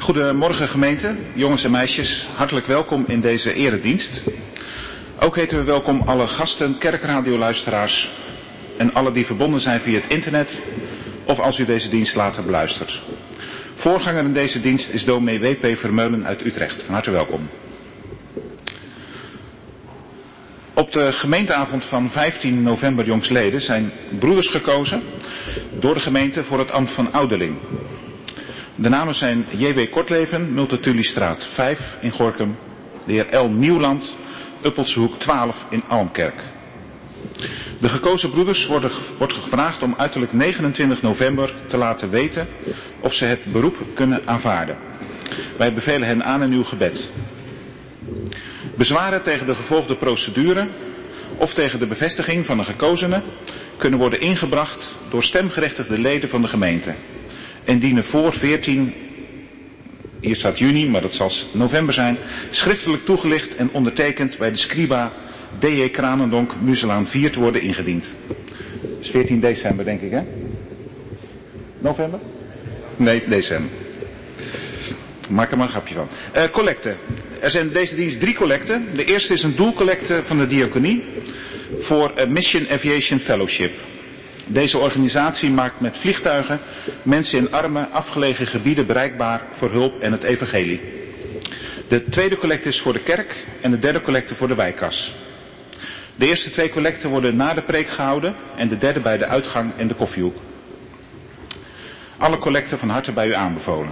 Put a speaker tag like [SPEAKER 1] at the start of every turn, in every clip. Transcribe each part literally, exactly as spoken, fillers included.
[SPEAKER 1] Goedemorgen gemeente, jongens en meisjes, hartelijk welkom in deze eredienst. Ook heten we welkom alle gasten, kerkradioluisteraars en alle die verbonden zijn via het internet of als u deze dienst later beluistert. Voorganger in deze dienst is dominee W P Vermeulen uit Utrecht. Van harte welkom. Op de gemeenteavond van vijftien november jongstleden zijn broeders gekozen door de gemeente voor het ambt van ouderling. De namen zijn J W Kortleven, Multatuliestraat vijf in Gorinchem, de heer L. Nieuwland, Uppelsehoek twaalf in Almkerk. De gekozen broeders worden, wordt gevraagd om uiterlijk negenentwintig november te laten weten of ze het beroep kunnen aanvaarden. Wij bevelen hen aan in uw gebed. Bezwaren tegen de gevolgde procedure of tegen de bevestiging van een gekozene kunnen worden ingebracht door stemgerechtigde leden van de gemeente. En dienen voor veertien, hier staat juni, maar dat zal november zijn, schriftelijk toegelicht en ondertekend bij de Scriba D J Kranendonk Muzelaan vier te worden ingediend. Dat is veertien december denk ik, hè? November? Nee, december. Maak er maar een grapje van. Uh, collecte. Er zijn deze dienst drie collecten. De eerste is een doelcollecte van de diaconie voor uh, Mission Aviation Fellowship. Deze organisatie maakt met vliegtuigen mensen in arme, afgelegen gebieden bereikbaar voor hulp en het evangelie. De tweede collecte is voor de kerk en de derde collecte voor de wijkkas. De eerste twee collecten worden na de preek gehouden en de derde bij de uitgang en de koffiehoek. Alle collecten van harte bij u aanbevolen.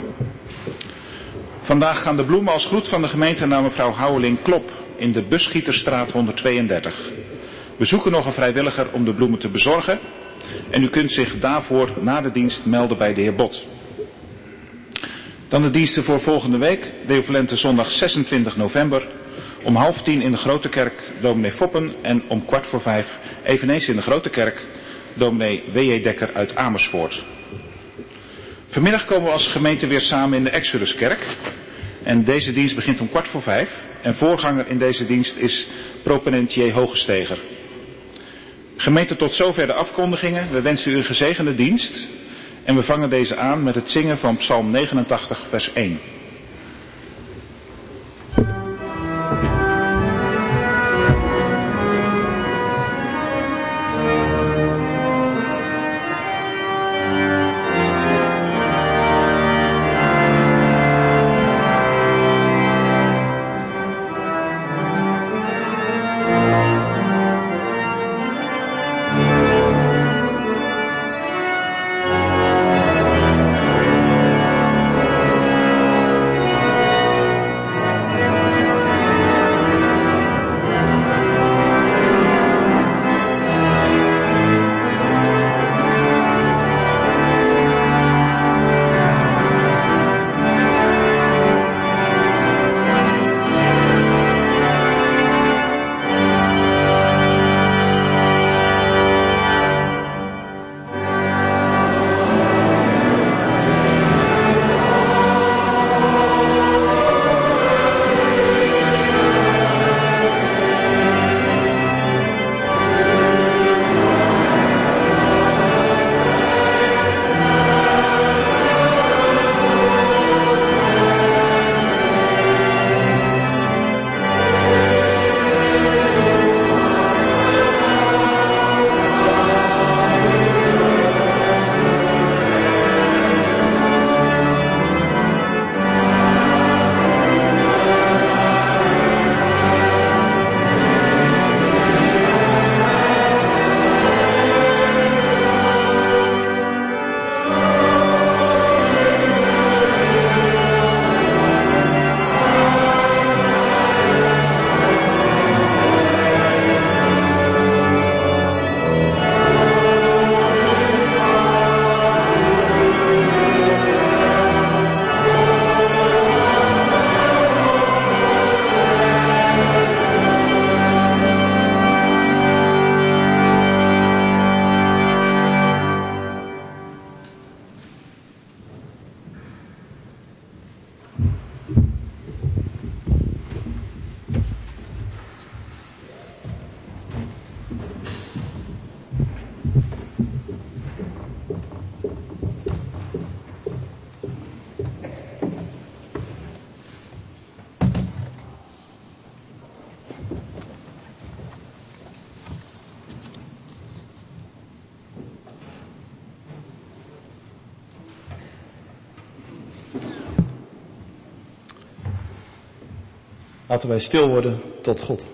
[SPEAKER 1] Vandaag gaan de bloemen als groet van de gemeente naar mevrouw Houweling Klop in de Busgieterstraat honderdtweeëndertig. We zoeken nog een vrijwilliger om de bloemen te bezorgen. En u kunt zich daarvoor na de dienst melden bij de heer Bot. Dan de diensten voor volgende week. De equivalente zondag zesentwintig november. Om half tien in de Grote Kerk dominee Foppen. En om kwart voor vijf eveneens in de Grote Kerk dominee W J Dekker uit Amersfoort. Vanmiddag komen we als gemeente weer samen in de Exoduskerk. En deze dienst begint om kwart voor vijf. En voorganger in deze dienst is proponent J. Hogesteger. Gemeente, tot zover de afkondigingen. We wensen u een gezegende dienst. En we vangen deze aan met het zingen van Psalm negenentachtig vers één.
[SPEAKER 2] Laten wij stil worden tot God.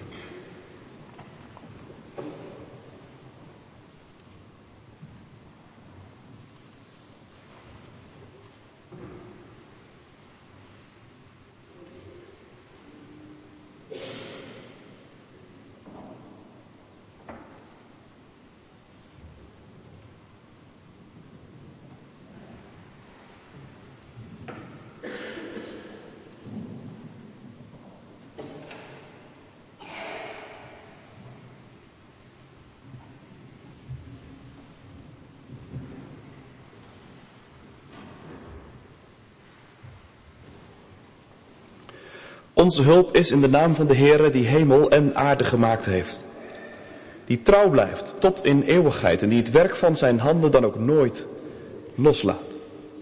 [SPEAKER 2] Onze hulp is in de naam van de Heere die hemel en aarde gemaakt heeft. Die trouw blijft tot in eeuwigheid en die het werk van zijn handen dan ook nooit loslaat.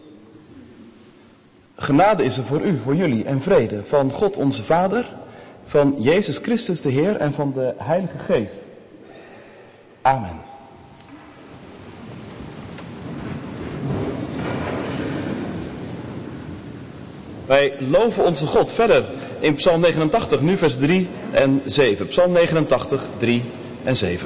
[SPEAKER 2] Genade is er voor u, voor jullie en vrede van God onze Vader, van Jezus Christus de Heer en van de Heilige Geest. Amen. Wij loven onze God verder in Psalm negenentachtig, nu vers drie en zeven. Psalm negenentachtig, drie en zeven.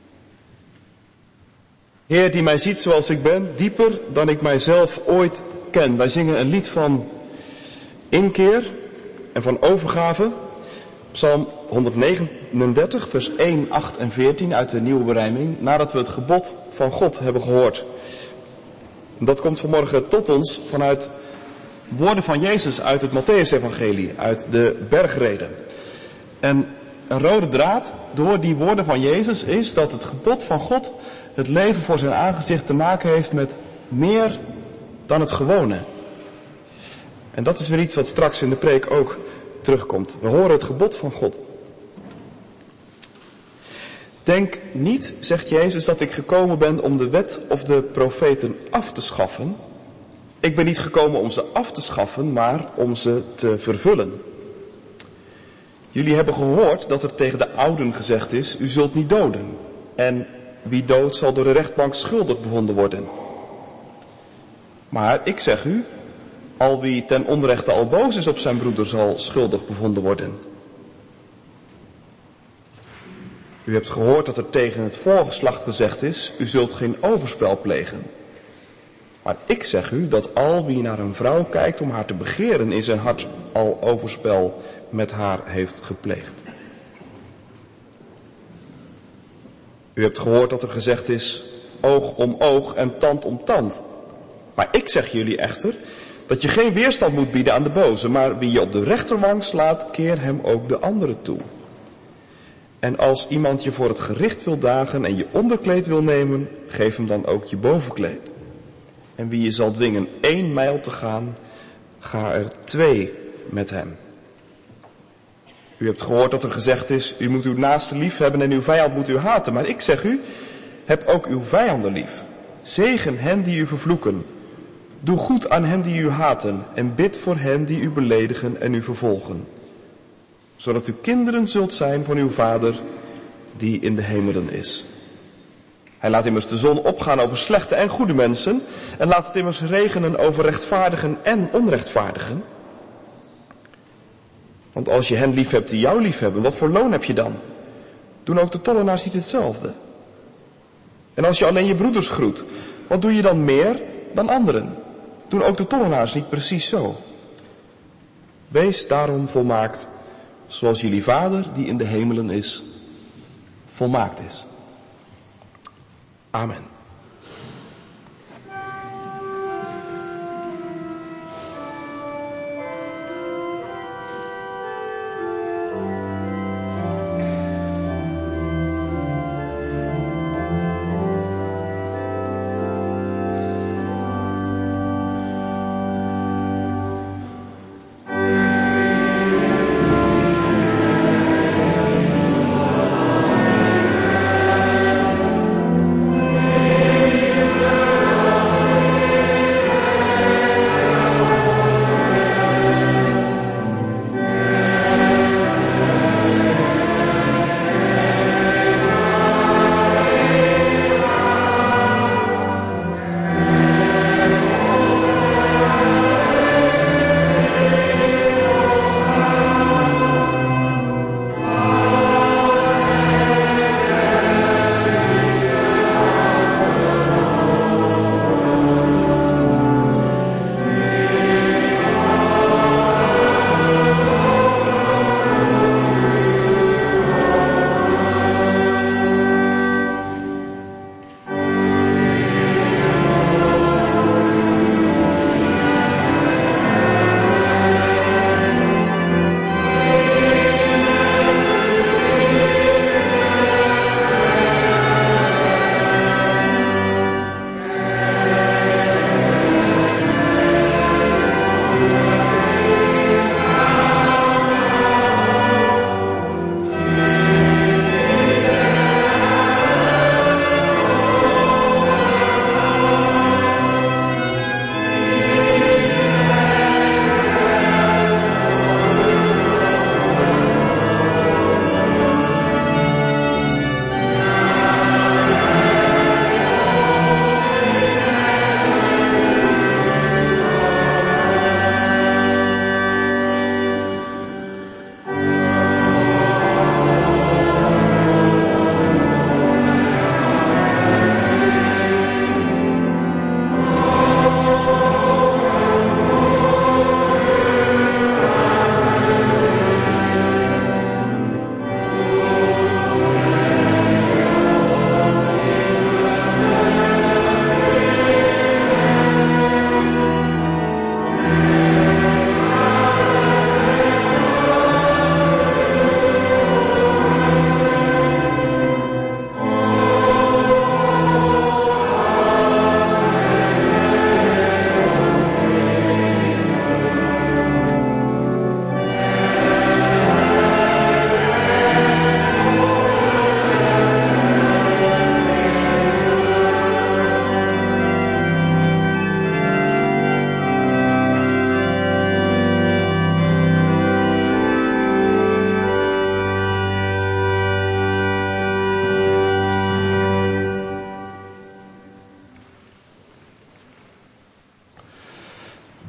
[SPEAKER 2] Heer die mij ziet zoals ik ben, dieper dan ik mijzelf ooit bekend. Wij zingen een lied van inkeer en van overgave. Psalm honderdnegenendertig, vers één, acht en veertien uit de Nieuwe Berijming. Nadat we het gebod van God hebben gehoord. En dat komt vanmorgen tot ons vanuit woorden van Jezus uit het Mattheüs-evangelie, uit de bergreden. En een rode draad door die woorden van Jezus is dat het gebod van God het leven voor zijn aangezicht te maken heeft met meer dan het gewone. En dat is weer iets wat straks in de preek ook terugkomt. We horen het gebod van God. Denk niet, zegt Jezus, dat ik gekomen ben om de wet of de profeten af te schaffen. Ik ben niet gekomen om ze af te schaffen, maar om ze te vervullen. Jullie hebben gehoord dat er tegen de ouden gezegd is, u zult niet doden. En wie doodt zal door de rechtbank schuldig bevonden worden. Maar ik zeg u, al wie ten onrechte al boos is op zijn broeder zal schuldig bevonden worden. U hebt gehoord dat er tegen het voorgeslacht gezegd is, u zult geen overspel plegen. Maar ik zeg u dat al wie naar een vrouw kijkt om haar te begeren in zijn hart al overspel met haar heeft gepleegd. U hebt gehoord dat er gezegd is, oog om oog en tand om tand. Maar ik zeg jullie echter, dat je geen weerstand moet bieden aan de boze, maar wie je op de rechterwang slaat, keer hem ook de andere toe. En als iemand je voor het gericht wil dagen en je onderkleed wil nemen, geef hem dan ook je bovenkleed. En wie je zal dwingen één mijl te gaan, ga er twee met hem. U hebt gehoord dat er gezegd is, u moet uw naaste lief hebben en uw vijand moet u haten. Maar ik zeg u, heb ook uw vijanden lief. Zegen hen die u vervloeken. Doe goed aan hen die u haten en bid voor hen die u beledigen en u vervolgen. Zodat u kinderen zult zijn van uw Vader die in de hemelen is. Hij laat immers de zon opgaan over slechte en goede mensen en laat het immers regenen over rechtvaardigen en onrechtvaardigen. Want als je hen lief hebt die jou lief hebben, wat voor loon heb je dan? Doen ook de tollenaars niet hetzelfde? En als je alleen je broeders groet, wat doe je dan meer dan anderen? Doen ook de tollenaars niet precies zo? Wees daarom volmaakt, zoals jullie Vader die in de hemelen is, volmaakt is. Amen.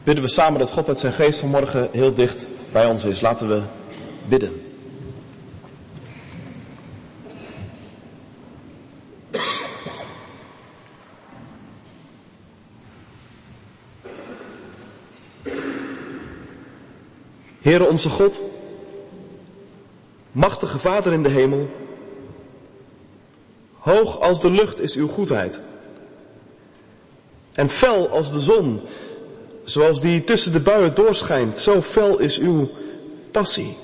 [SPEAKER 2] bidden we samen dat God met zijn geest vanmorgen heel dicht bij ons is. Laten we bidden. Heere onze God, machtige Vader in de hemel, hoog als de lucht is uw goedheid. En fel als de zon, zoals die tussen de buien doorschijnt, zo fel is uw passie.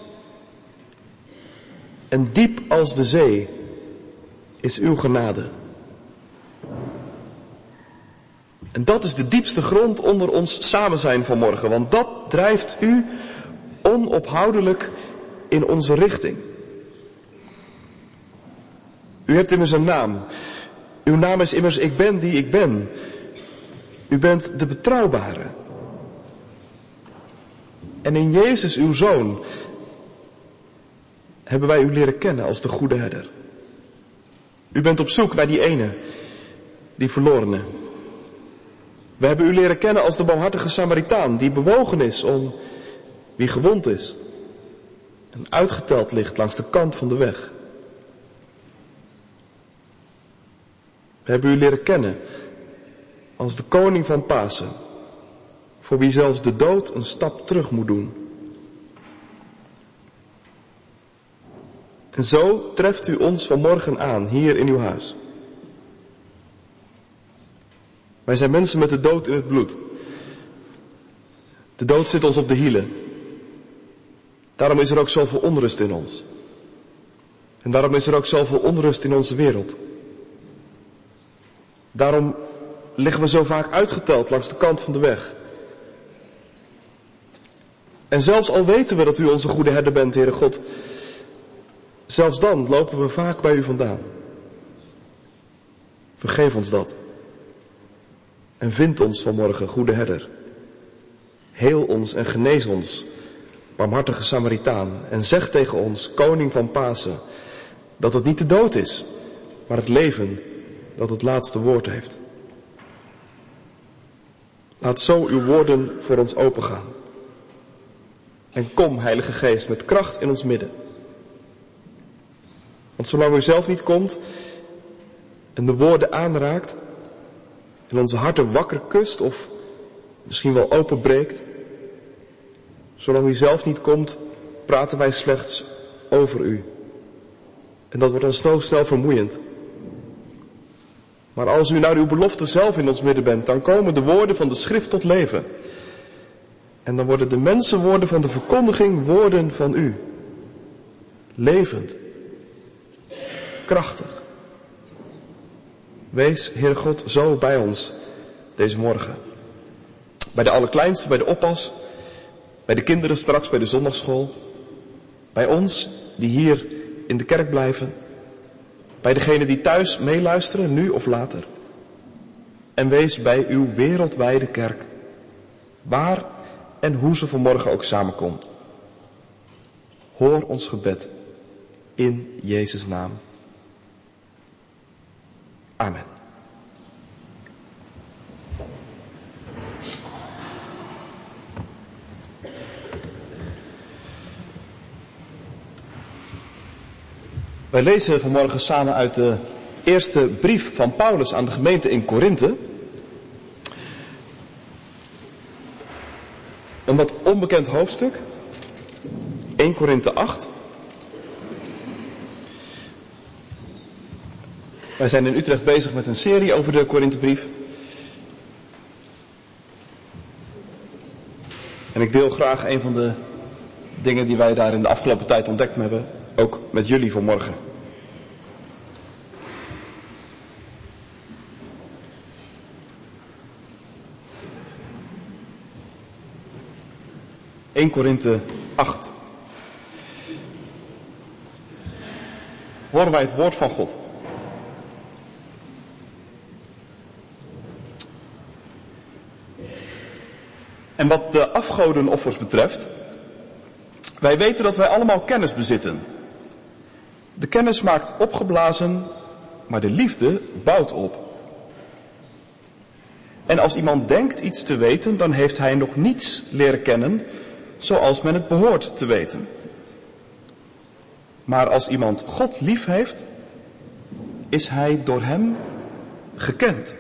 [SPEAKER 2] En diep als de zee is uw genade. En dat is de diepste grond onder ons samen zijn vanmorgen, want dat drijft u onophoudelijk in onze richting. U hebt immers een naam. Uw naam is immers ik ben die ik ben. U bent de betrouwbare. En in Jezus, uw Zoon, hebben wij u leren kennen als de goede herder. U bent op zoek naar die ene, die verlorene. We hebben u leren kennen als de barmhartige Samaritaan, die bewogen is om wie gewond is en uitgeteld ligt langs de kant van de weg. We hebben u leren kennen als de koning van Pasen, voor wie zelfs de dood een stap terug moet doen. En zo treft u ons vanmorgen aan, hier in uw huis. Wij zijn mensen met de dood in het bloed. De dood zit ons op de hielen. Daarom is er ook zoveel onrust in ons. En daarom is er ook zoveel onrust in onze wereld. Daarom liggen we zo vaak uitgeteld langs de kant van de weg. En zelfs al weten we dat u onze goede herder bent, Heere God, zelfs dan lopen we vaak bij u vandaan. Vergeef ons dat. En vind ons vanmorgen, goede herder. Heel ons en genees ons, barmhartige Samaritaan. En zeg tegen ons, koning van Pasen, dat het niet de dood is, maar het leven dat het laatste woord heeft. Laat zo uw woorden voor ons opengaan. En kom, Heilige Geest, met kracht in ons midden. Want zolang u zelf niet komt en de woorden aanraakt en onze harten wakker kust of misschien wel openbreekt, zolang u zelf niet komt, praten wij slechts over u. En dat wordt dan zo snel vermoeiend. Maar als u naar uw belofte zelf in ons midden bent, dan komen de woorden van de schrift tot leven. En dan worden de mensenwoorden van de verkondiging woorden van u. Levend. Krachtig. Wees, Heer God, zo bij ons deze morgen. Bij de allerkleinste, bij de oppas, bij de kinderen straks bij de zondagschool. Bij ons, die hier in de kerk blijven. Bij degenen die thuis meeluisteren, nu of later. En wees bij uw wereldwijde kerk. Waar en hoe ze vanmorgen ook samenkomt. Hoor ons gebed in Jezus' naam. Amen. Wij lezen vanmorgen samen uit de eerste brief van Paulus aan de gemeente in Korinthe. Een wat onbekend hoofdstuk. eerste Korinthe acht. Wij zijn in Utrecht bezig met een serie over de Korinthebrief. En ik deel graag een van de dingen die wij daar in de afgelopen tijd ontdekt hebben, ook met jullie vanmorgen. eerste Korinthe acht. Horen wij het woord van God. En wat de afgodenoffers betreft, wij weten dat wij allemaal kennis bezitten. De kennis maakt opgeblazen, maar de liefde bouwt op. En als iemand denkt iets te weten, dan heeft hij nog niets leren kennen zoals men het behoort te weten. Maar als iemand God lief heeft, is hij door hem gekend.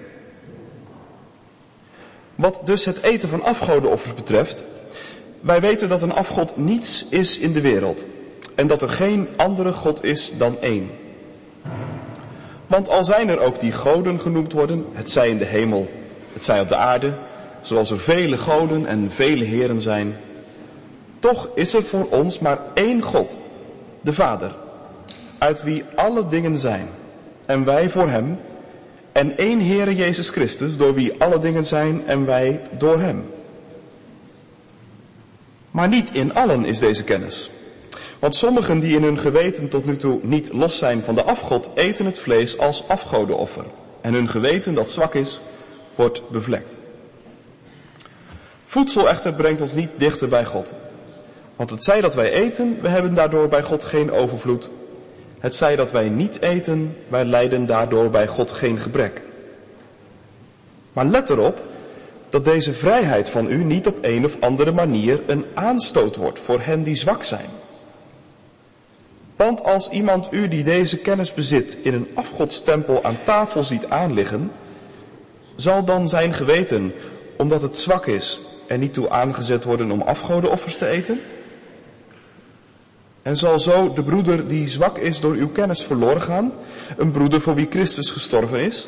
[SPEAKER 2] Wat dus het eten van afgodenoffers betreft, wij weten dat een afgod niets is in de wereld en dat er geen andere God is dan één. Want al zijn er ook die goden genoemd worden, het zij in de hemel, het zij op de aarde, zoals er vele goden en vele heren zijn, toch is er voor ons maar één God, de Vader, uit wie alle dingen zijn, en wij voor hem, en één Heere Jezus Christus, door wie alle dingen zijn en wij door hem. Maar niet in allen is deze kennis. Want sommigen die in hun geweten tot nu toe niet los zijn van de afgod, eten het vlees als afgodenoffer. En hun geweten dat zwak is, wordt bevlekt. Voedsel echter brengt ons niet dichter bij God. Want het zij dat wij eten, we hebben daardoor bij God geen overvloed. Het zij dat wij niet eten, wij lijden daardoor bij God geen gebrek. Maar let erop dat deze vrijheid van u niet op een of andere manier een aanstoot wordt voor hen die zwak zijn. Want als iemand u die deze kennis bezit in een afgodstempel aan tafel ziet aanliggen, zal dan zijn geweten, omdat het zwak is, er niet toe aangezet worden om afgodenoffers te eten? En zal zo de broeder die zwak is door uw kennis verloren gaan, een broeder voor wie Christus gestorven is?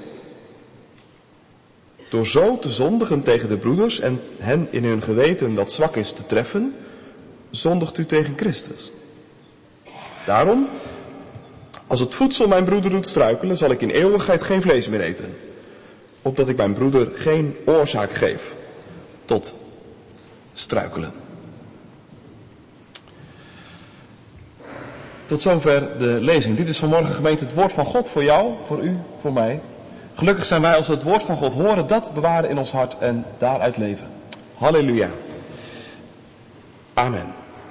[SPEAKER 2] Door zo te zondigen tegen de broeders en hen in hun geweten dat zwak is te treffen, zondigt u tegen Christus. Daarom, als het voedsel mijn broeder doet struikelen, zal ik in eeuwigheid geen vlees meer eten, opdat ik mijn broeder geen oorzaak geef tot struikelen. Tot zover de lezing. Dit is vanmorgen, gemeente, het woord van God voor jou, voor u, voor mij. Gelukkig zijn wij als we het woord van God horen, dat bewaren in ons hart en daaruit leven. Halleluja. Amen.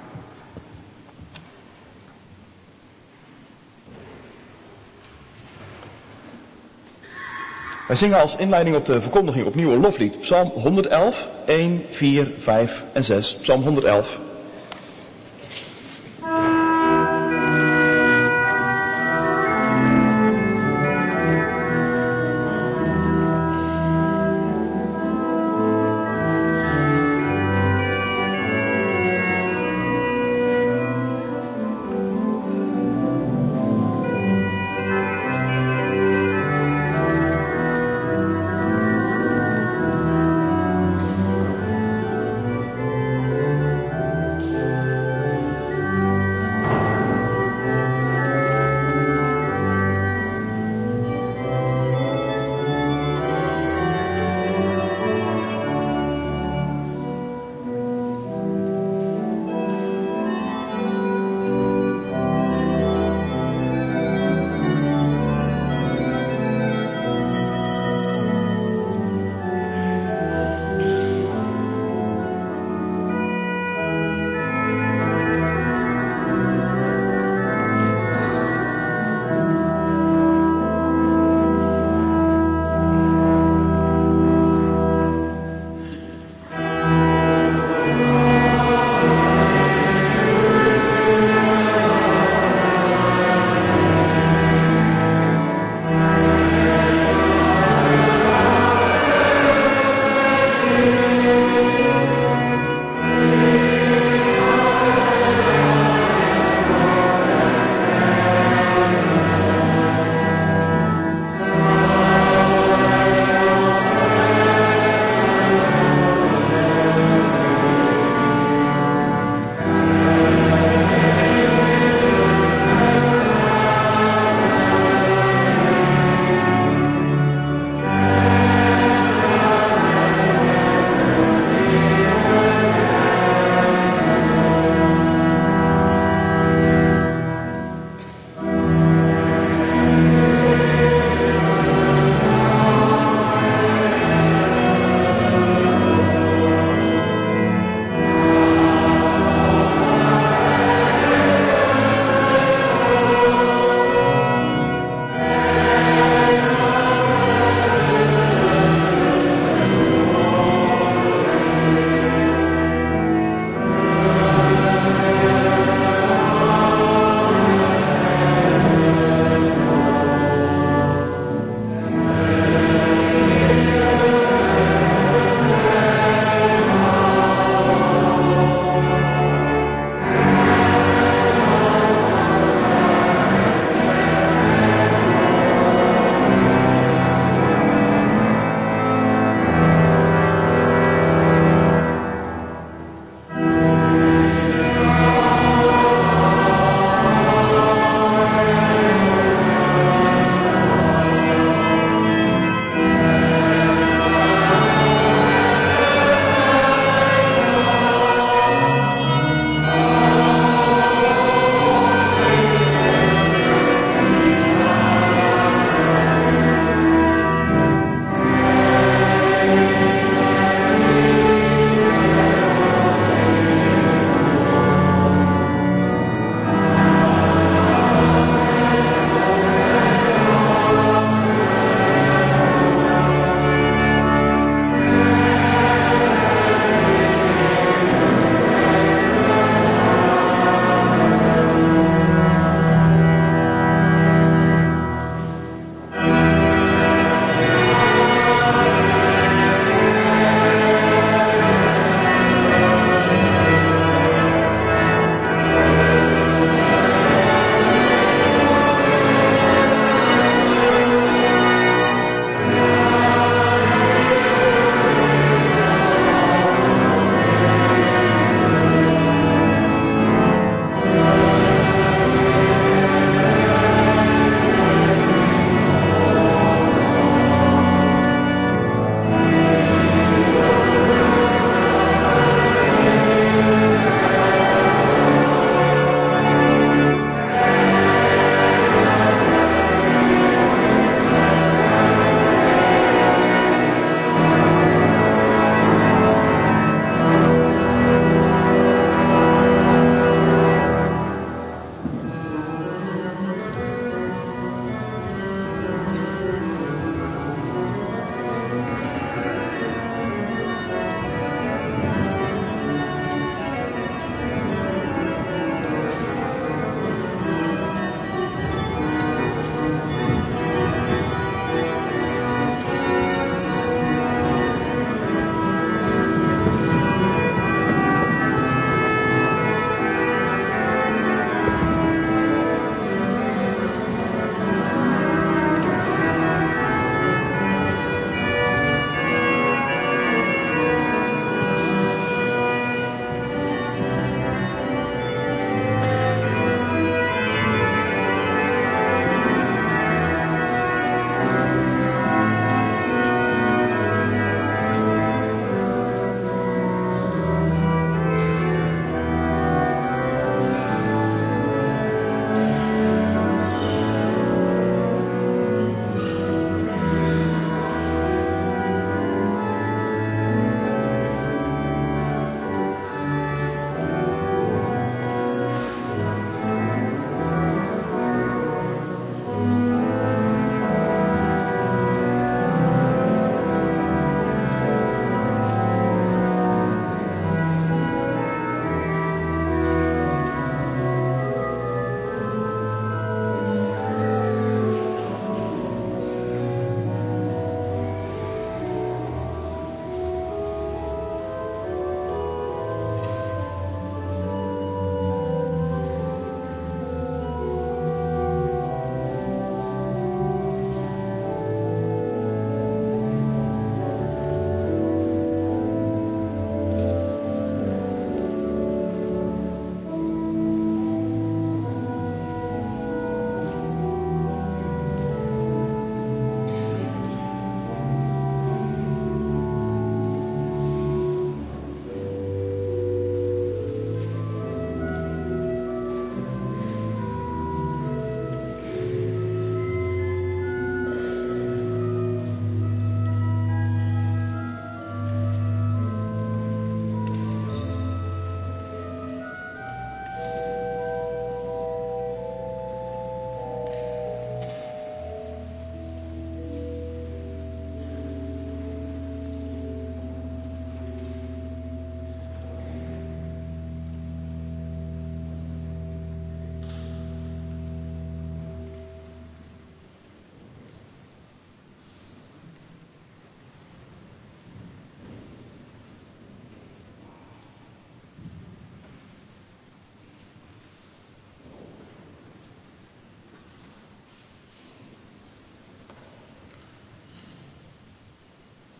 [SPEAKER 2] Wij zingen als inleiding op de verkondiging opnieuw een loflied. Psalm honderd-elf, een, vier, vijf en zes. Psalm honderd-elf.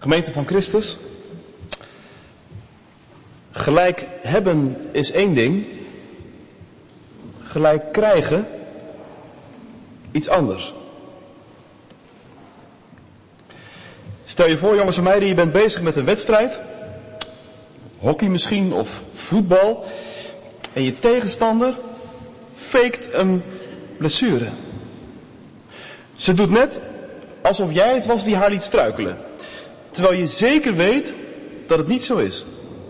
[SPEAKER 2] Gemeente van Christus, gelijk hebben is één ding, gelijk krijgen iets anders. Stel je voor, jongens en meiden, je bent bezig met een wedstrijd, hockey misschien of voetbal, en je tegenstander faked een blessure. Ze doet net alsof jij het was die haar liet struikelen, terwijl je zeker weet dat het niet zo is.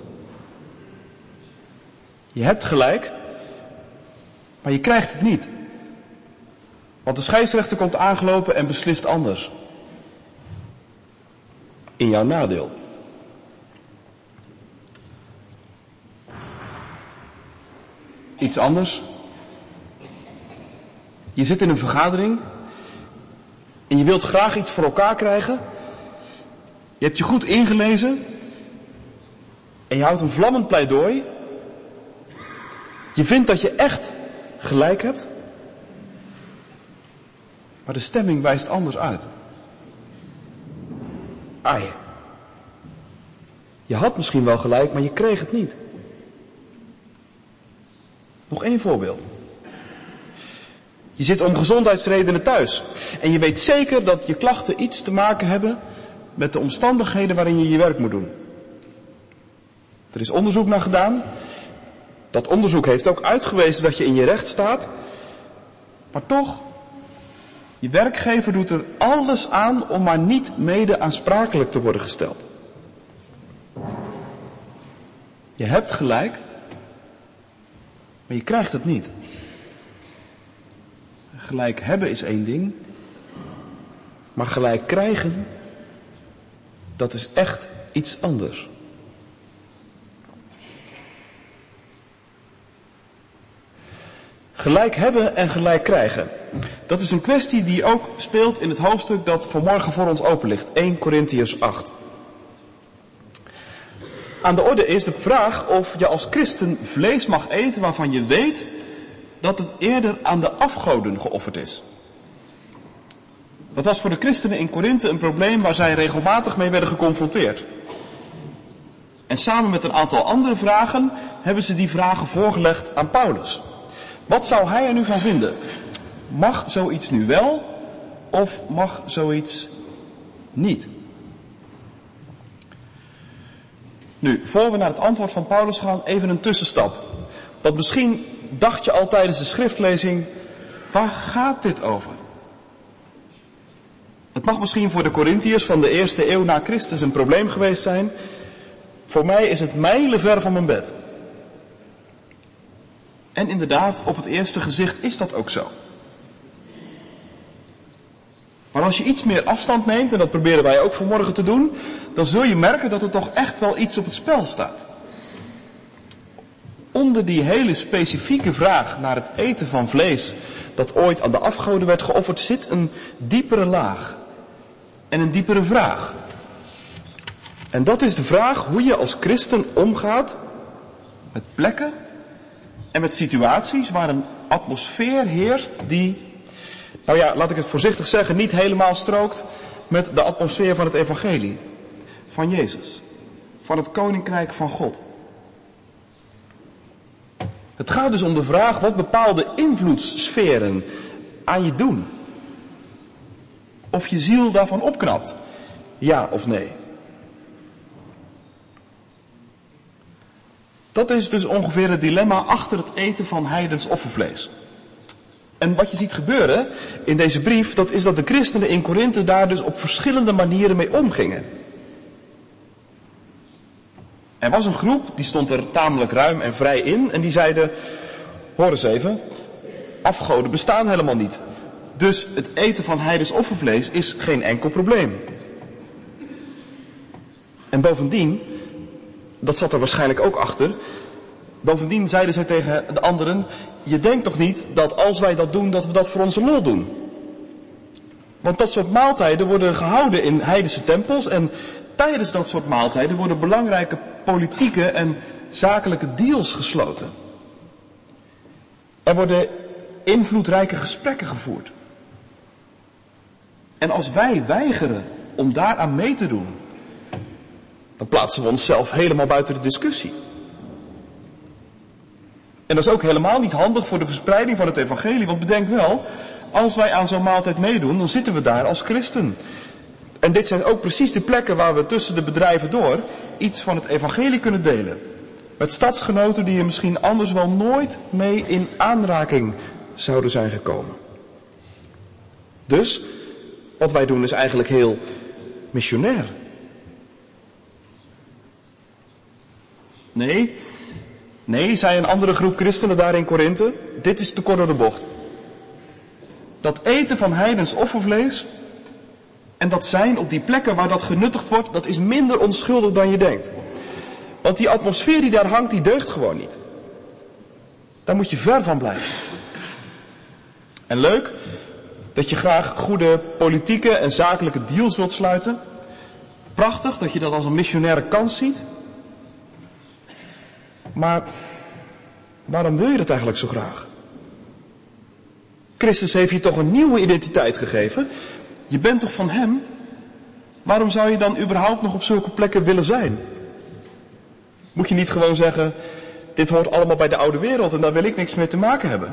[SPEAKER 2] Je hebt gelijk, maar je krijgt het niet. Want de scheidsrechter komt aangelopen en beslist anders. In jouw nadeel. Iets anders. Je zit in een vergadering en je wilt graag iets voor elkaar krijgen. Je hebt je goed ingelezen en je houdt een vlammend pleidooi. Je vindt dat je echt gelijk hebt, maar de stemming wijst anders uit. Ai. Je had misschien wel gelijk, maar je kreeg het niet. Nog één voorbeeld. Je zit om gezondheidsredenen thuis en je weet zeker dat je klachten iets te maken hebben met de omstandigheden waarin je je werk moet doen. Er is onderzoek naar gedaan. Dat onderzoek heeft ook uitgewezen dat je in je recht staat. Maar toch, je werkgever doet er alles aan om maar niet mede aansprakelijk te worden gesteld. Je hebt gelijk, maar je krijgt het niet. Gelijk hebben is één ding, maar gelijk krijgen, dat is echt iets anders. Gelijk hebben en gelijk krijgen. Dat is een kwestie die ook speelt in het hoofdstuk dat vanmorgen voor ons open ligt. eerste Korintiërs acht. Aan de orde is de vraag of je als christen vlees mag eten waarvan je weet dat het eerder aan de afgoden geofferd is. Dat was voor de christenen in Korinthe een probleem waar zij regelmatig mee werden geconfronteerd. En samen met een aantal andere vragen hebben ze die vragen voorgelegd aan Paulus. Wat zou hij er nu van vinden? Mag zoiets nu wel of mag zoiets niet? Nu, voor we naar het antwoord van Paulus gaan, even een tussenstap. Want misschien dacht je al tijdens de schriftlezing, waar gaat dit over? Het mag misschien voor de Korintiërs van de eerste eeuw na Christus een probleem geweest zijn. Voor mij is het mijlenver van mijn bed. En inderdaad, op het eerste gezicht is dat ook zo. Maar als je iets meer afstand neemt, en dat proberen wij ook vanmorgen te doen, dan zul je merken dat er toch echt wel iets op het spel staat. Onder die hele specifieke vraag naar het eten van vlees dat ooit aan de afgoden werd geofferd, zit een diepere laag. En een diepere vraag. En dat is de vraag hoe je als christen omgaat met plekken en met situaties waar een atmosfeer heerst die, nou ja, laat ik het voorzichtig zeggen, niet helemaal strookt met de atmosfeer van het evangelie. Van Jezus. Van het koninkrijk van God. Het gaat dus om de vraag wat bepaalde invloedssferen aan je doen. Of je ziel daarvan opknapt. Ja of nee. Dat is dus ongeveer het dilemma achter het eten van heidens offervlees. En wat je ziet gebeuren in deze brief, dat is dat de christenen in Korinthe daar dus op verschillende manieren mee omgingen. Er was een groep, die stond er tamelijk ruim en vrij in, en die zeiden, hoor eens even, afgoden bestaan helemaal niet. Dus het eten van heidens offervlees is geen enkel probleem. En bovendien, dat zat er waarschijnlijk ook achter, bovendien zeiden zij tegen de anderen, je denkt toch niet dat als wij dat doen, dat we dat voor onze lol doen? Want dat soort maaltijden worden gehouden in heidense tempels en tijdens dat soort maaltijden worden belangrijke politieke en zakelijke deals gesloten. Er worden invloedrijke gesprekken gevoerd. En als wij weigeren om daaraan mee te doen, Dan plaatsen we onszelf helemaal buiten de discussie. En dat is ook helemaal niet handig voor de verspreiding van het evangelie. Want bedenk wel, als wij aan zo'n maaltijd meedoen, dan zitten we daar als christen. En dit zijn ook precies de plekken waar we tussen de bedrijven door iets van het evangelie kunnen delen. Met stadsgenoten die er misschien anders wel nooit mee in aanraking zouden zijn gekomen. Dus, wat wij doen is eigenlijk heel missionair. Nee, nee, zei een andere groep christenen daar in Korinthe, dit is te kort door de bocht. Dat eten van heidens offervlees en dat zijn op die plekken waar dat genuttigd wordt, dat is minder onschuldig dan je denkt. Want die atmosfeer die daar hangt, die deugt gewoon niet. Daar moet je ver van blijven. En leuk dat je graag goede politieke en zakelijke deals wilt sluiten. Prachtig dat je dat als een missionaire kans ziet. Maar waarom wil je dat eigenlijk zo graag? Christus heeft je toch een nieuwe identiteit gegeven? Je bent toch van Hem? Waarom zou je dan überhaupt nog op zulke plekken willen zijn? Moet je niet gewoon zeggen, dit hoort allemaal bij de oude wereld en daar wil ik niks mee te maken hebben?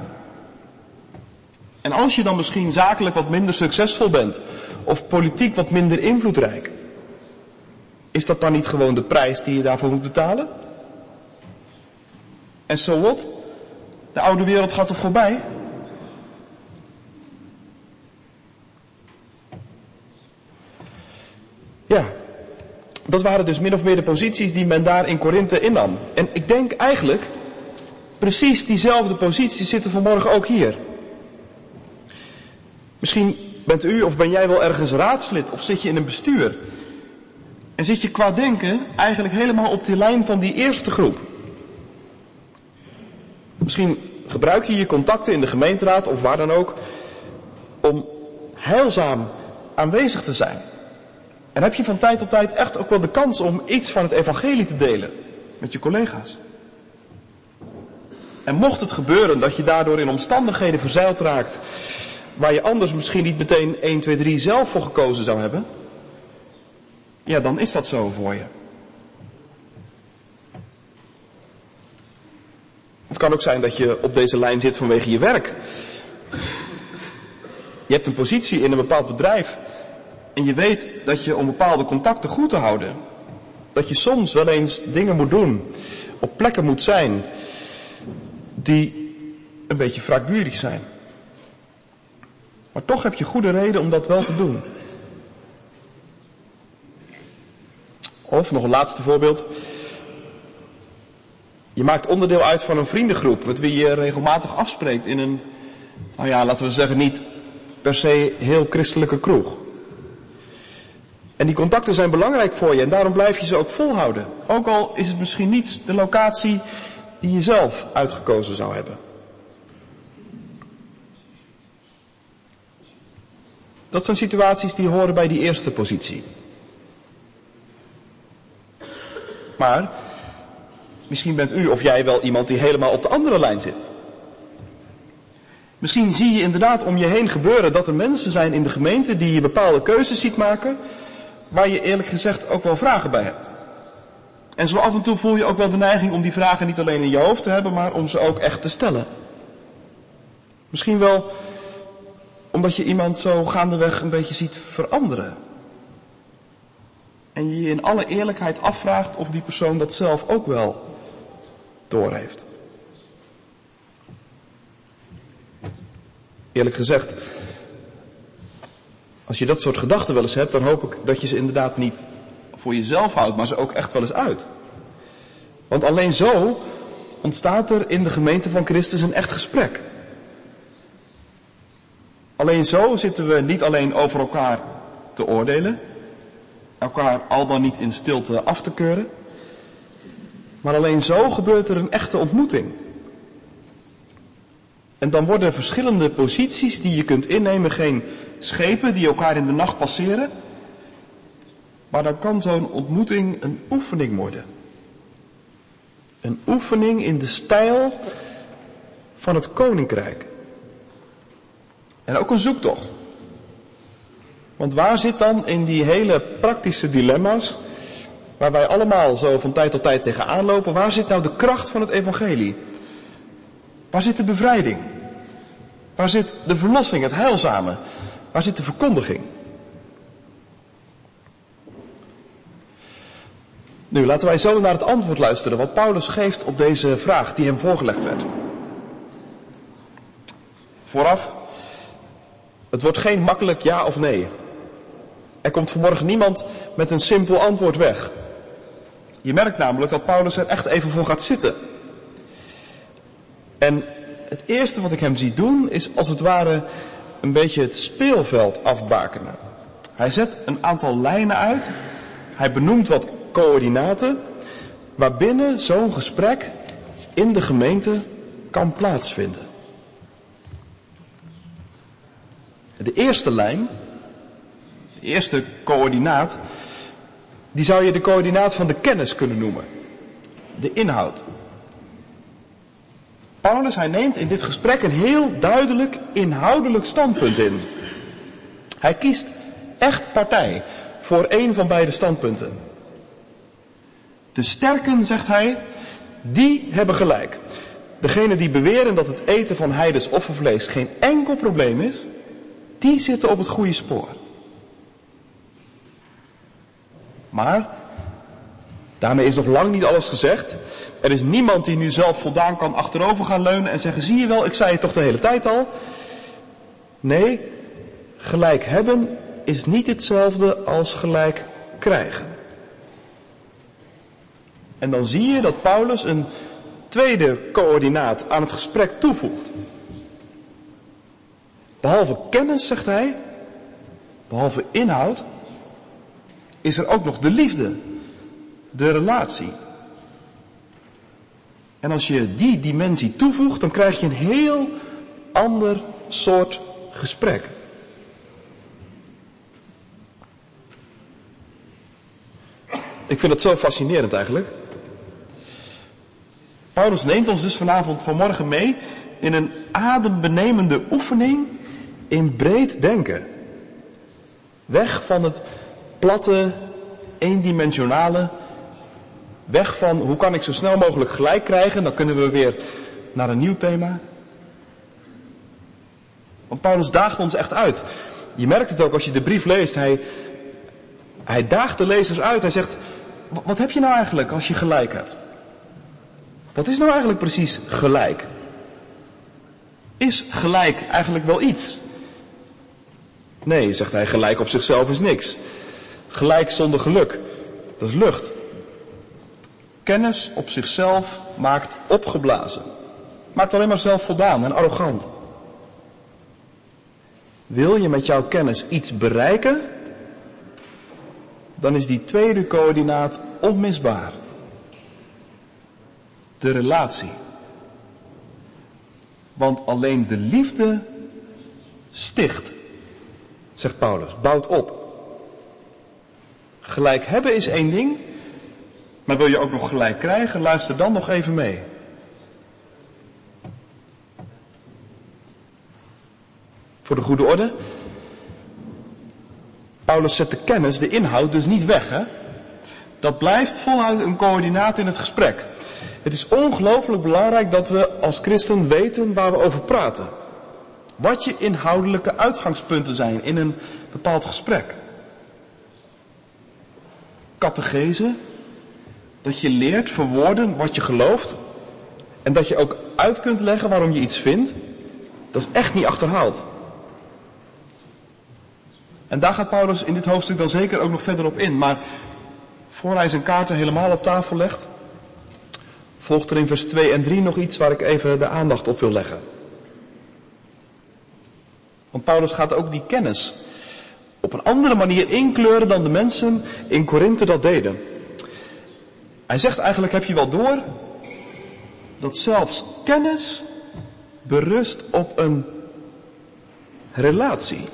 [SPEAKER 2] En als je dan misschien zakelijk wat minder succesvol bent, of politiek wat minder invloedrijk, is dat dan niet gewoon de prijs die je daarvoor moet betalen? En so what? De oude wereld gaat toch voorbij? Ja, dat waren dus min of meer de posities die men daar in Korinthe innam. En ik denk eigenlijk, precies diezelfde posities zitten vanmorgen ook hier. Misschien bent u of ben jij wel ergens raadslid of zit je in een bestuur. En zit je qua denken eigenlijk helemaal op die lijn van die eerste groep. Misschien gebruik je je contacten in de gemeenteraad of waar dan ook om heilzaam aanwezig te zijn. En heb je van tijd tot tijd echt ook wel de kans om iets van het evangelie te delen met je collega's. En mocht het gebeuren dat je daardoor in omstandigheden verzeild raakt waar je anders misschien niet meteen één, twee, drie zelf voor gekozen zou hebben, ja, dan is dat zo voor je. Het kan ook zijn dat je op deze lijn zit vanwege je werk. Je hebt een positie in een bepaald bedrijf en je weet dat je om bepaalde contacten goed te houden, dat je soms wel eens dingen moet doen, op plekken moet zijn die een beetje wraakwurig zijn. Maar toch heb je goede reden om dat wel te doen. Of, nog een laatste voorbeeld. Je maakt onderdeel uit van een vriendengroep met wie je regelmatig afspreekt in een, nou ja, laten we zeggen niet per se heel christelijke kroeg. En die contacten zijn belangrijk voor je en daarom blijf je ze ook volhouden. Ook al is het misschien niet de locatie die je zelf uitgekozen zou hebben. Dat zijn situaties die horen bij die eerste positie. Maar misschien bent u of jij wel iemand die helemaal op de andere lijn zit. Misschien zie je inderdaad om je heen gebeuren dat er mensen zijn in de gemeente die je bepaalde keuzes ziet maken, waar je eerlijk gezegd ook wel vragen bij hebt. En zo af en toe voel je ook wel de neiging om die vragen niet alleen in je hoofd te hebben, maar om ze ook echt te stellen. Misschien wel omdat je iemand zo gaandeweg een beetje ziet veranderen. En je je in alle eerlijkheid afvraagt of die persoon dat zelf ook wel doorheeft. Eerlijk gezegd, als je dat soort gedachten wel eens hebt, dan hoop ik dat je ze inderdaad niet voor jezelf houdt, maar ze ook echt wel eens uit. Want alleen zo ontstaat er in de gemeente van Christus een echt gesprek. Alleen zo zitten we niet alleen over elkaar te oordelen, elkaar al dan niet in stilte af te keuren, maar alleen zo gebeurt er een echte ontmoeting. En dan worden verschillende posities die je kunt innemen geen schepen die elkaar in de nacht passeren, maar dan kan zo'n ontmoeting een oefening worden. Een oefening in de stijl van het koninkrijk. En ook een zoektocht. Want waar zit dan in die hele praktische dilemma's, waar wij allemaal zo van tijd tot tijd tegenaan lopen. Waar zit nou de kracht van het evangelie? Waar zit de bevrijding? Waar zit de verlossing, het heilzame? Waar zit de verkondiging? Nu, laten wij zo naar het antwoord luisteren wat Paulus geeft op deze vraag die hem voorgelegd werd. Vooraf, het wordt geen makkelijk ja of nee. Er komt vanmorgen niemand met een simpel antwoord weg. Je merkt namelijk dat Paulus er echt even voor gaat zitten. En het eerste wat ik hem zie doen is als het ware een beetje het speelveld afbakenen. Hij zet een aantal lijnen uit. Hij benoemt wat coördinaten waarbinnen zo'n gesprek in de gemeente kan plaatsvinden. De eerste lijn, de eerste coördinaat, die zou je de coördinaat van de kennis kunnen noemen. De inhoud. Paulus, hij neemt in dit gesprek een heel duidelijk inhoudelijk standpunt in. Hij kiest echt partij voor één van beide standpunten. De sterken, zegt hij, die hebben gelijk. Degenen die beweren dat het eten van heidens offervlees geen enkel probleem is, die zitten op het goede spoor. Maar, daarmee is nog lang niet alles gezegd. Er is niemand die nu zelf voldaan kan achterover gaan leunen en zeggen, zie je wel, ik zei het toch de hele tijd al. Nee, gelijk hebben is niet hetzelfde als gelijk krijgen. En dan zie je dat Paulus een tweede coördinaat aan het gesprek toevoegt. Behalve kennis, zegt hij, behalve inhoud, is er ook nog de liefde, de relatie. En als je die dimensie toevoegt, dan krijg je een heel ander soort gesprek. Ik vind het zo fascinerend eigenlijk. Paulus neemt ons dus vanavond, vanmorgen mee in een adembenemende oefening in breed denken. Weg van het platte, eendimensionale. Weg van hoe kan ik zo snel mogelijk gelijk krijgen. Dan kunnen we weer naar een nieuw thema. Want Paulus daagt ons echt uit. Je merkt het ook als je de brief leest. Hij, hij daagt de lezers uit. Hij zegt, wat heb je nou eigenlijk als je gelijk hebt? Wat is nou eigenlijk precies gelijk? Is gelijk eigenlijk wel iets? Nee, zegt hij, gelijk op zichzelf is niks. Gelijk zonder geluk, dat is lucht. Kennis op zichzelf maakt opgeblazen. Maakt alleen maar zelfvoldaan en arrogant. Wil je met jouw kennis iets bereiken, dan is die tweede coördinaat onmisbaar. De relatie. Want alleen de liefde sticht, zegt Paulus, bouwt op. Gelijk hebben is één ding, maar wil je ook nog gelijk krijgen, luister dan nog even mee. Voor de goede orde. Paulus zet de kennis, de inhoud dus niet weg, hè? Dat blijft voluit een coördinaat in het gesprek. Het is ongelooflijk belangrijk dat we als christen weten waar we over praten. Wat je inhoudelijke uitgangspunten zijn in een bepaald gesprek. Catechese, dat je leert verwoorden wat je gelooft. En dat je ook uit kunt leggen waarom je iets vindt. Dat is echt niet achterhaald. En daar gaat Paulus in dit hoofdstuk dan zeker ook nog verder op in. Maar voor hij zijn kaarten helemaal op tafel legt, volgt er in vers twee en drie nog iets waar ik even de aandacht op wil leggen. Want Paulus gaat ook die kennis op een andere manier inkleuren dan de mensen in Korinthe dat deden. Hij zegt eigenlijk, heb je wel door dat zelfs kennis berust op een relatie.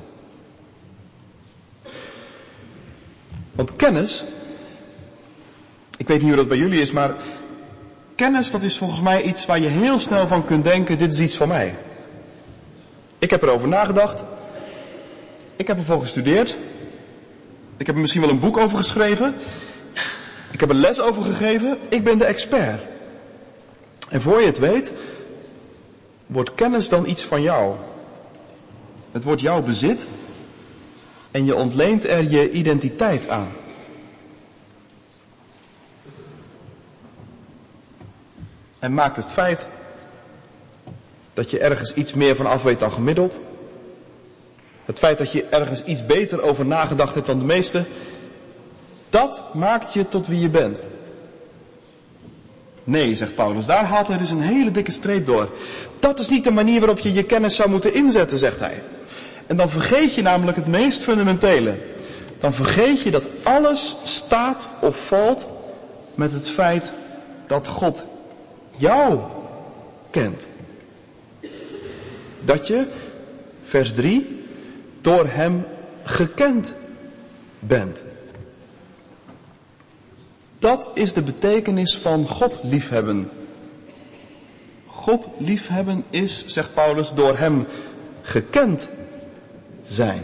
[SPEAKER 2] Want kennis, ik weet niet hoe dat bij jullie is, maar kennis, dat is volgens mij iets waar je heel snel van kunt denken, dit is iets van mij. Ik heb erover nagedacht. Ik heb ervoor gestudeerd. Ik heb er misschien wel een boek over geschreven. Ik heb een les over gegeven, ik ben de expert. En voor je het weet, wordt kennis dan iets van jou. Het wordt jouw bezit en je ontleent er je identiteit aan. En maakt het feit dat je ergens iets meer van af weet dan gemiddeld, het feit dat je ergens iets beter over nagedacht hebt dan de meesten, dat maakt je tot wie je bent. Nee, zegt Paulus, daar haalt hij dus een hele dikke streep door. Dat is niet de manier waarop je je kennis zou moeten inzetten, zegt hij. En dan vergeet je namelijk het meest fundamentele. Dan vergeet je dat alles staat of valt met het feit dat God jou kent. Dat je, vers drie, door hem gekend bent. Dat is de betekenis van God liefhebben. God liefhebben is, zegt Paulus, door hem gekend zijn.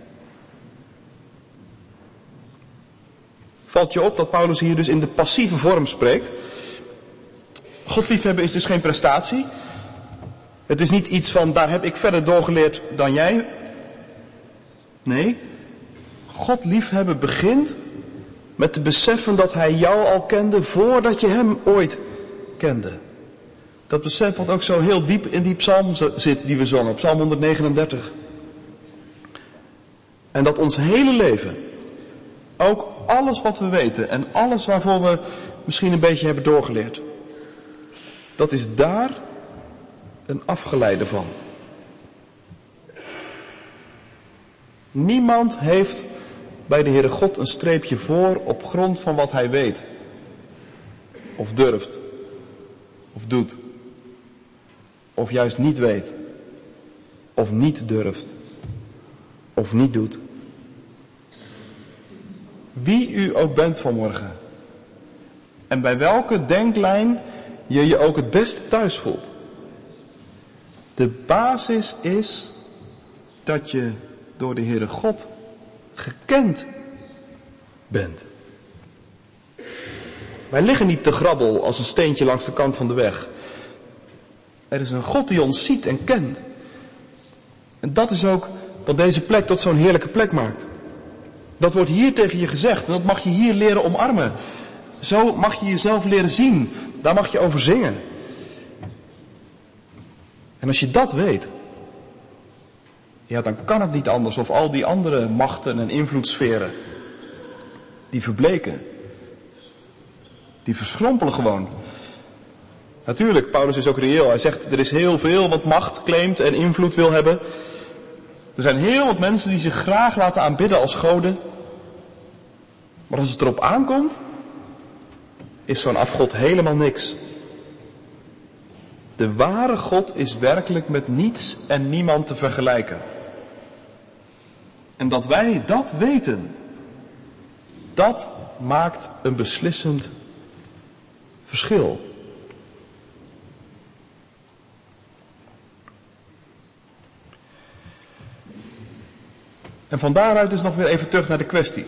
[SPEAKER 2] Valt je op dat Paulus hier dus in de passieve vorm spreekt? God liefhebben is dus geen prestatie. Het is niet iets van, daar heb ik verder doorgeleerd dan jij. Nee, God liefhebben begint met te beseffen dat hij jou al kende voordat je hem ooit kende. Dat besef wat ook zo heel diep in die psalm zit die we zongen, psalm honderdnegenendertig. En dat ons hele leven, ook alles wat we weten en alles waarvoor we misschien een beetje hebben doorgeleerd, dat is daar een afgeleide van. Niemand heeft bij de Heere God een streepje voor op grond van wat hij weet. Of durft. Of doet. Of juist niet weet. Of niet durft. Of niet doet. Wie u ook bent vanmorgen. En bij welke denklijn je je ook het beste thuis voelt. De basis is dat je door de Heere God gekend bent. Wij liggen niet te grabbel als een steentje langs de kant van de weg. Er is een God die ons ziet en kent. En dat is ook wat deze plek tot zo'n heerlijke plek maakt. Dat wordt hier tegen je gezegd en dat mag je hier leren omarmen. Zo mag je jezelf leren zien. Daar mag je over zingen. En als je dat weet, ja, dan kan het niet anders of al die andere machten en invloedssferen, die verbleken. Die verschrompelen gewoon. Natuurlijk, Paulus is ook reëel. Hij zegt, er is heel veel wat macht claimt en invloed wil hebben. Er zijn heel wat mensen die zich graag laten aanbidden als goden. Maar als het erop aankomt, is zo'n afgod helemaal niks. De ware God is werkelijk met niets en niemand te vergelijken. En dat wij dat weten, dat maakt een beslissend verschil. En van daaruit dus nog weer even terug naar de kwestie.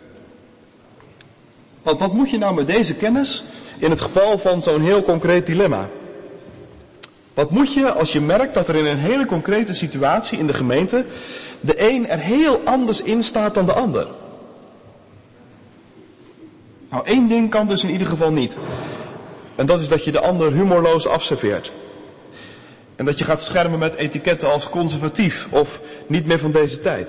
[SPEAKER 2] Want wat moet je nou met deze kennis in het geval van zo'n heel concreet dilemma? Wat moet je als je merkt dat er in een hele concrete situatie in de gemeente de een er heel anders in staat dan de ander? Nou, één ding kan dus in ieder geval niet. En dat is dat je de ander humorloos afserveert. En dat je gaat schermen met etiketten als conservatief of niet meer van deze tijd.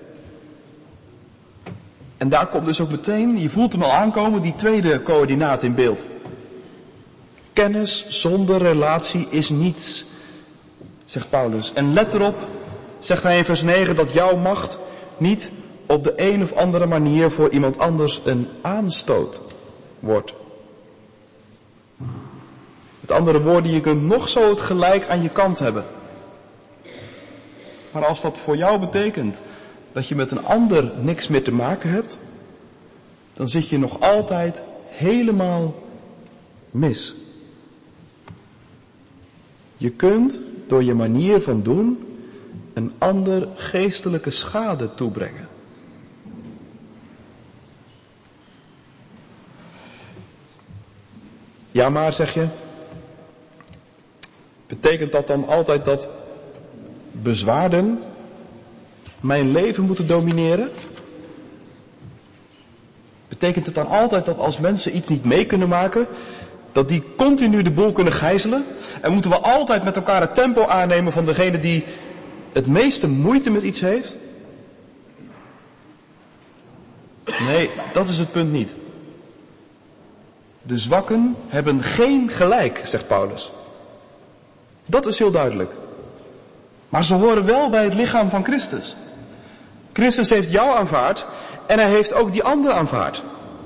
[SPEAKER 2] En daar komt dus ook meteen, je voelt hem al aankomen, die tweede coördinaat in beeld. Kennis zonder relatie is niets, zegt Paulus. En let erop, zegt hij in vers negen, dat jouw macht niet op de een of andere manier voor iemand anders een aanstoot wordt. Met andere woorden, je kunt nog zo het gelijk aan je kant hebben. Maar als dat voor jou betekent dat je met een ander niks meer te maken hebt, dan zit je nog altijd helemaal mis. Je kunt door je manier van doen een ander geestelijke schade toebrengen. Ja, maar zeg je, betekent dat dan altijd dat bezwaarden mijn leven moeten domineren? Betekent het dan altijd dat als mensen iets niet mee kunnen maken, dat die continu de boel kunnen gijzelen? En moeten we altijd met elkaar het tempo aannemen van degene die het meeste moeite met iets heeft? Nee, dat is het punt niet. De zwakken hebben geen gelijk, zegt Paulus. Dat is heel duidelijk. Maar ze horen wel bij het lichaam van Christus. Christus heeft jou aanvaard en hij heeft ook die anderen aanvaard.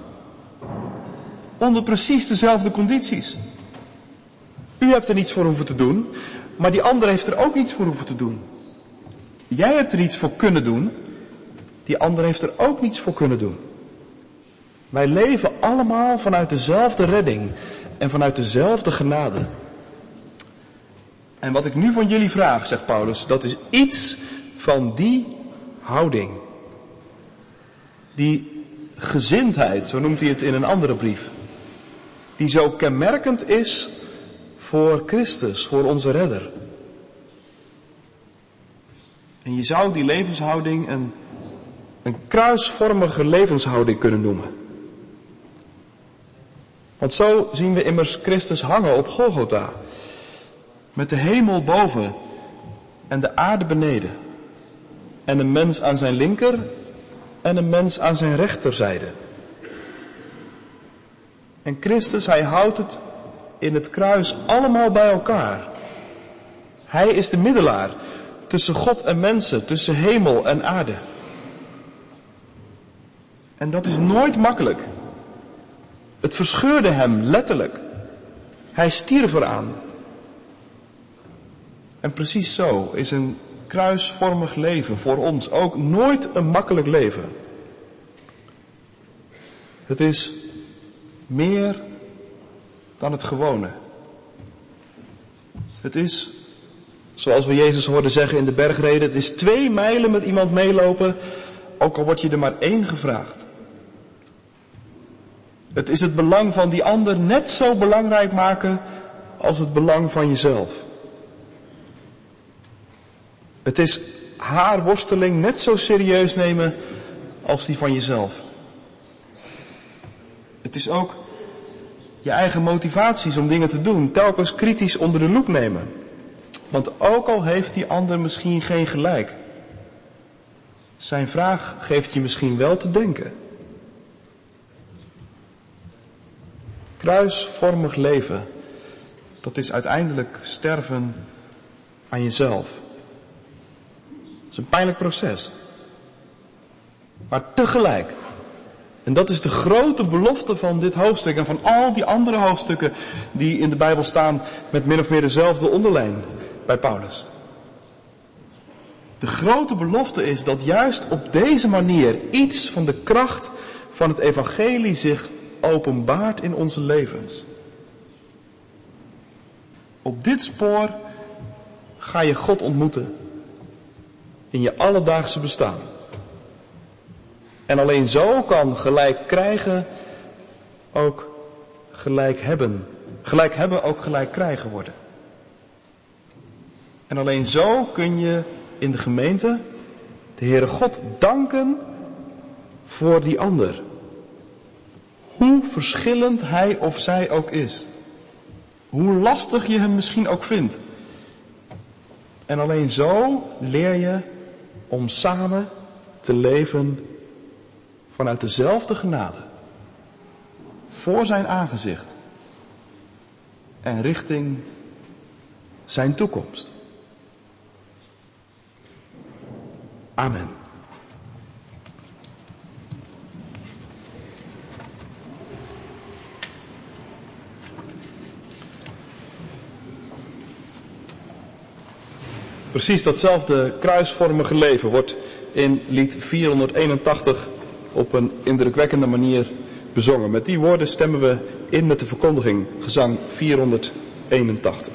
[SPEAKER 2] Onder precies dezelfde condities. U hebt er niets voor hoeven te doen, maar die andere heeft er ook niets voor hoeven te doen. Jij hebt er iets voor kunnen doen, die andere heeft er ook niets voor kunnen doen. Wij leven allemaal vanuit dezelfde redding en vanuit dezelfde genade. En wat ik nu van jullie vraag, zegt Paulus, dat is iets van die houding. Die gezindheid, zo noemt hij het in een andere brief. Die zo kenmerkend is voor Christus, voor onze redder. En je zou die levenshouding een, een kruisvormige levenshouding kunnen noemen. Want zo zien we immers Christus hangen op Golgotha. Met de hemel boven en de aarde beneden. En een mens aan zijn linker en een mens aan zijn rechterzijde. En Christus, hij houdt het in het kruis allemaal bij elkaar. Hij is de middelaar tussen God en mensen, tussen hemel en aarde. En dat is nooit makkelijk. Het verscheurde hem letterlijk. Hij stierf eraan. En precies zo is een kruisvormig leven voor ons ook nooit een makkelijk leven. Het is meer dan het gewone. Het is, zoals we Jezus hoorden zeggen in de bergreden, het is twee mijlen met iemand meelopen, ook al wordt je er maar één gevraagd. Het is het belang van die ander net zo belangrijk maken als het belang van jezelf. Het is haar worsteling net zo serieus nemen als die van jezelf. Het is ook je eigen motivaties om dingen te doen telkens kritisch onder de loep nemen. Want ook al heeft die ander misschien geen gelijk, zijn vraag geeft je misschien wel te denken. Kruisvormig leven, dat is uiteindelijk sterven aan jezelf. Het is een pijnlijk proces. Maar tegelijk, en dat is de grote belofte van dit hoofdstuk en van al die andere hoofdstukken die in de Bijbel staan met min of meer dezelfde onderlijn bij Paulus. De grote belofte is dat juist op deze manier iets van de kracht van het evangelie zich openbaart in onze levens. Op dit spoor ga je God ontmoeten in je alledaagse bestaan. En alleen zo kan gelijk krijgen ook gelijk hebben. Gelijk hebben ook gelijk krijgen worden. En alleen zo kun je in de gemeente de Heere God danken voor die ander. Hoe verschillend hij of zij ook is. Hoe lastig je hem misschien ook vindt. En alleen zo leer je om samen te leven vanuit dezelfde genade. Voor zijn aangezicht. En richting zijn toekomst. Amen. Precies datzelfde kruisvormige leven wordt in lied vierhonderdeenentachtig op een indrukwekkende manier bezongen. Met die woorden stemmen we in met de verkondiging, gezang vierhonderdeenentachtig.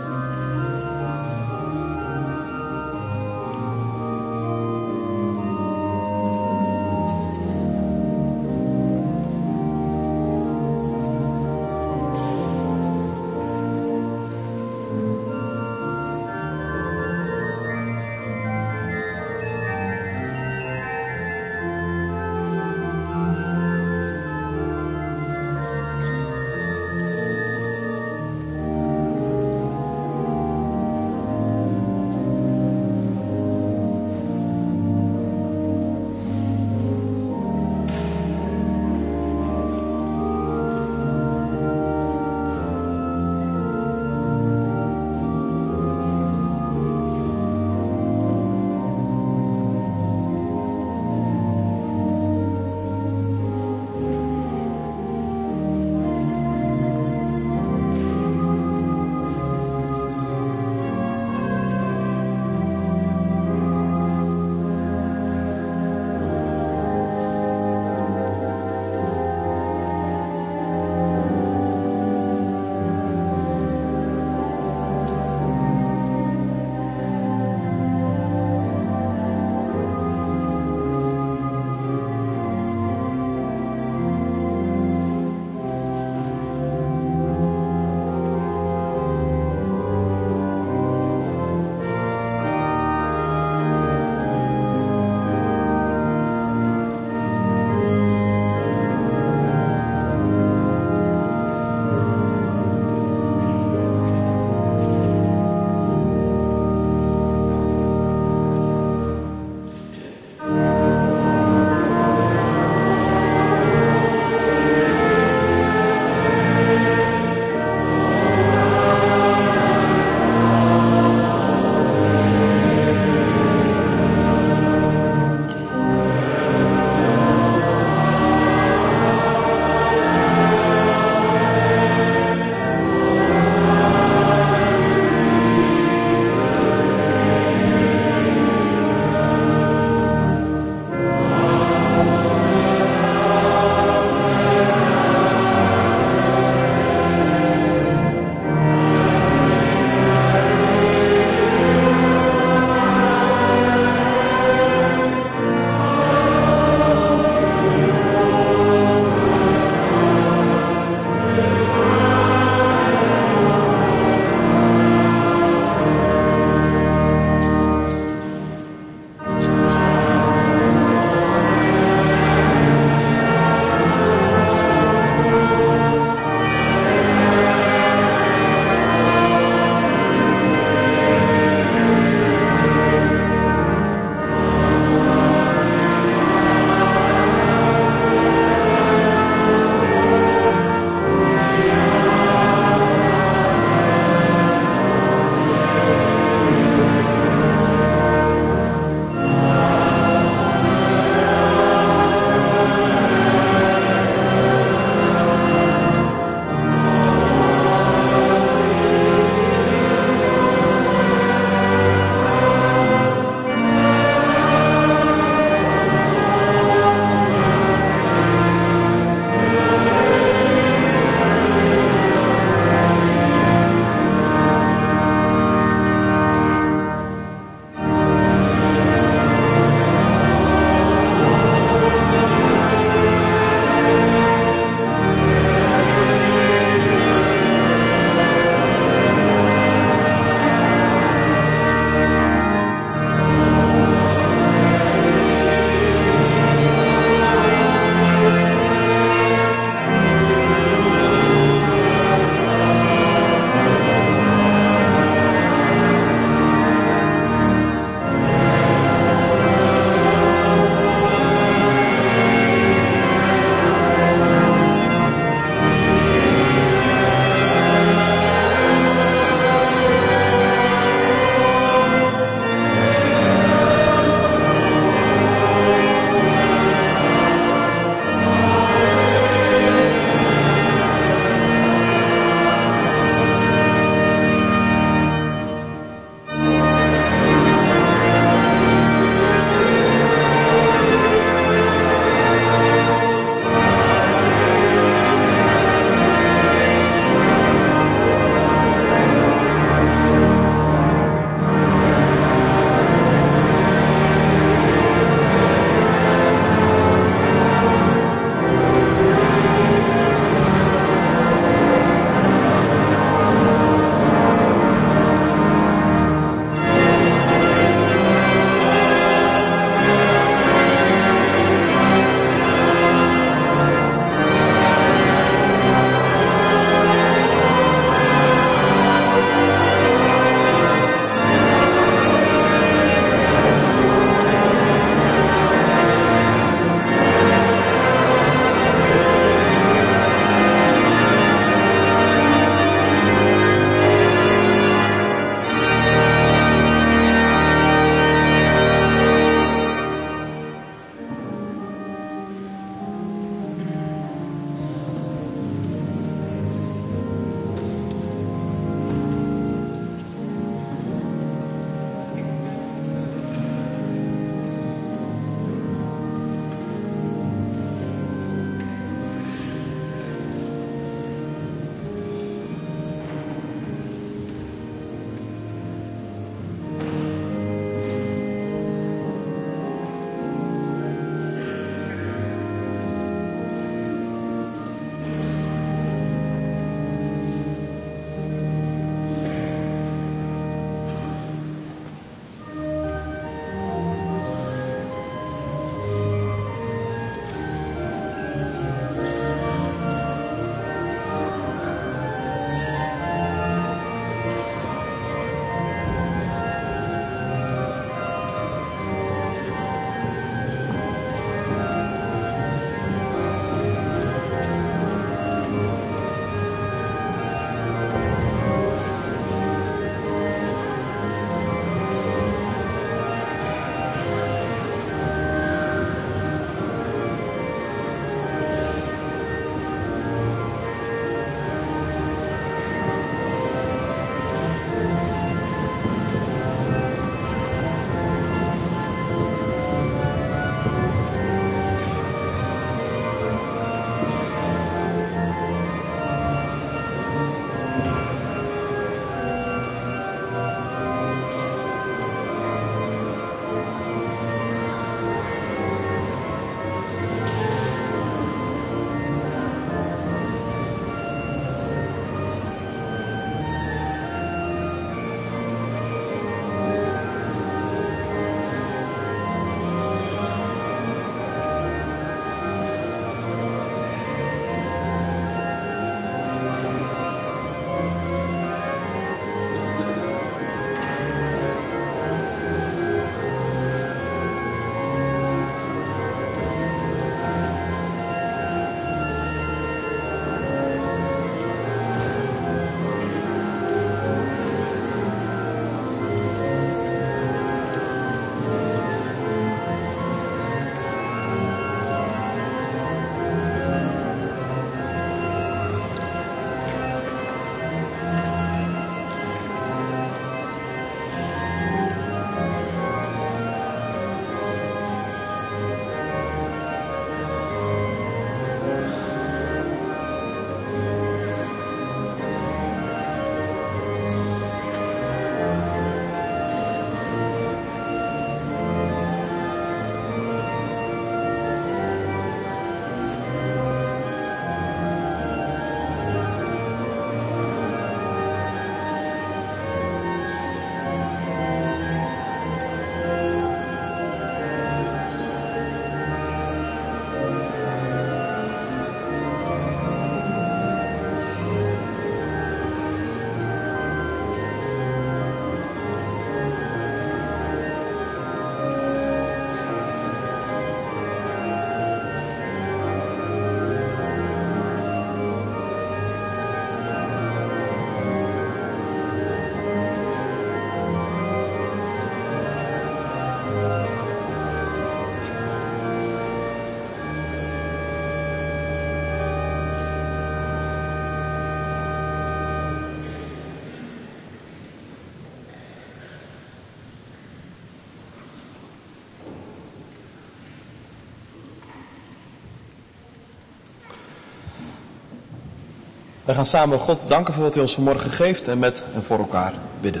[SPEAKER 2] Wij gaan samen God danken voor wat hij ons vanmorgen geeft en met en voor elkaar bidden.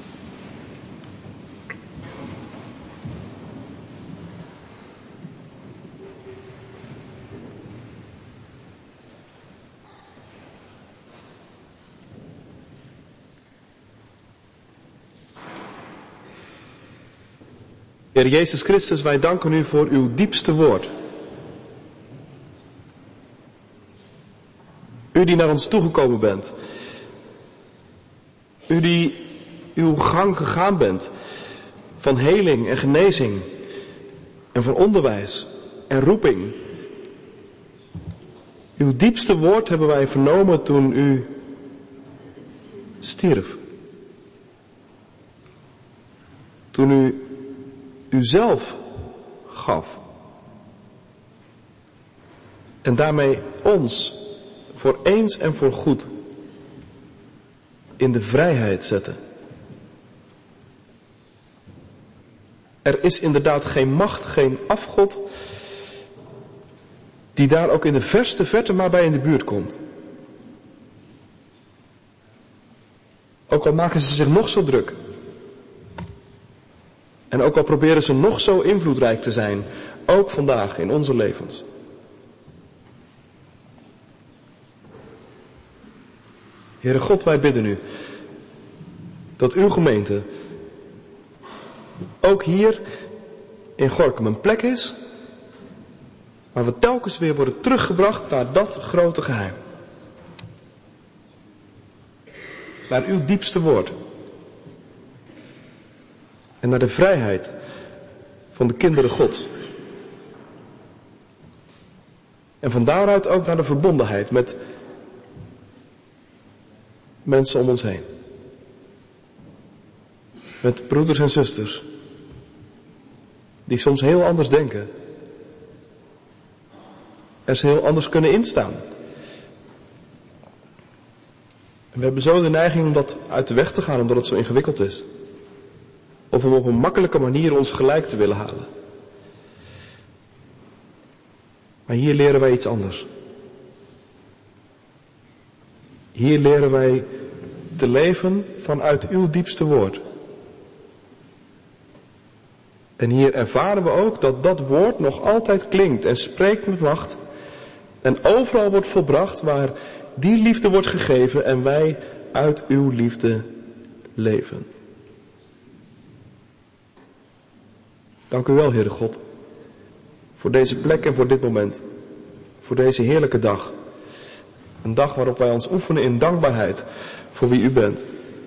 [SPEAKER 2] Heer Jezus Christus, wij danken u voor uw diepste woord. U die naar ons toegekomen bent. U die uw gang gegaan bent van heling en genezing en van onderwijs en roeping. Uw diepste woord hebben wij vernomen toen u stierf. Toen u uzelf gaf. En daarmee ons voor eens en voor goed in de vrijheid zette. Er is inderdaad geen macht, geen afgod die daar ook in de verste verte maar bij in de buurt komt. Ook al maken ze zich nog zo druk. En ook al proberen ze nog zo invloedrijk te zijn, ook vandaag in onze levens. Heere God, wij bidden u dat uw gemeente ook hier in Gorinchem een plek is waar we telkens weer worden teruggebracht naar dat grote geheim. Naar uw diepste woord. En naar de vrijheid van de kinderen Gods. En van daaruit ook naar de verbondenheid met mensen om ons heen. Met broeders en zusters. Die soms heel anders denken. Er ze heel anders kunnen instaan. En we hebben zo de neiging om dat uit de weg te gaan omdat het zo ingewikkeld is. Of om op een makkelijke manier ons gelijk te willen halen. Maar hier leren wij iets anders. Hier leren wij te leven vanuit uw diepste woord. En hier ervaren we ook dat dat woord nog altijd klinkt en spreekt met macht. En overal wordt volbracht waar die liefde wordt gegeven en wij uit uw liefde leven. Dank u wel, Heere God, voor deze plek en voor dit moment. Voor deze heerlijke dag. Een dag waarop wij ons oefenen in dankbaarheid voor wie u bent.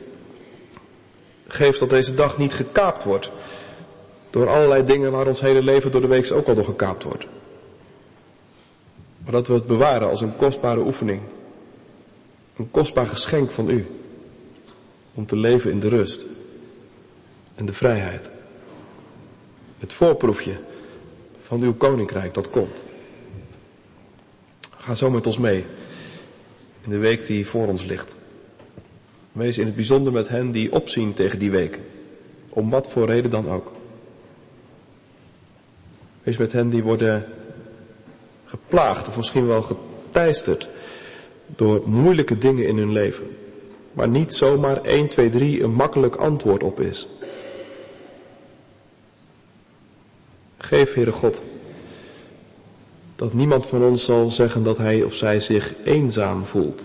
[SPEAKER 2] Geef dat deze dag niet gekaapt wordt door allerlei dingen waar ons hele leven door de week ook al door gekaapt wordt. Maar dat we het bewaren als een kostbare oefening. Een kostbaar geschenk van u. Om te leven in de rust en de vrijheid. Het voorproefje van uw koninkrijk dat komt. Ga zo met ons mee in de week die voor ons ligt. Wees in het bijzonder met hen die opzien tegen die week. Om wat voor reden dan ook. Wees met hen die worden geplaagd of misschien wel geteisterd door moeilijke dingen in hun leven. Waar niet zomaar één, twee, drie een makkelijk antwoord op is. Geef, Heere God, dat niemand van ons zal zeggen dat hij of zij zich eenzaam voelt.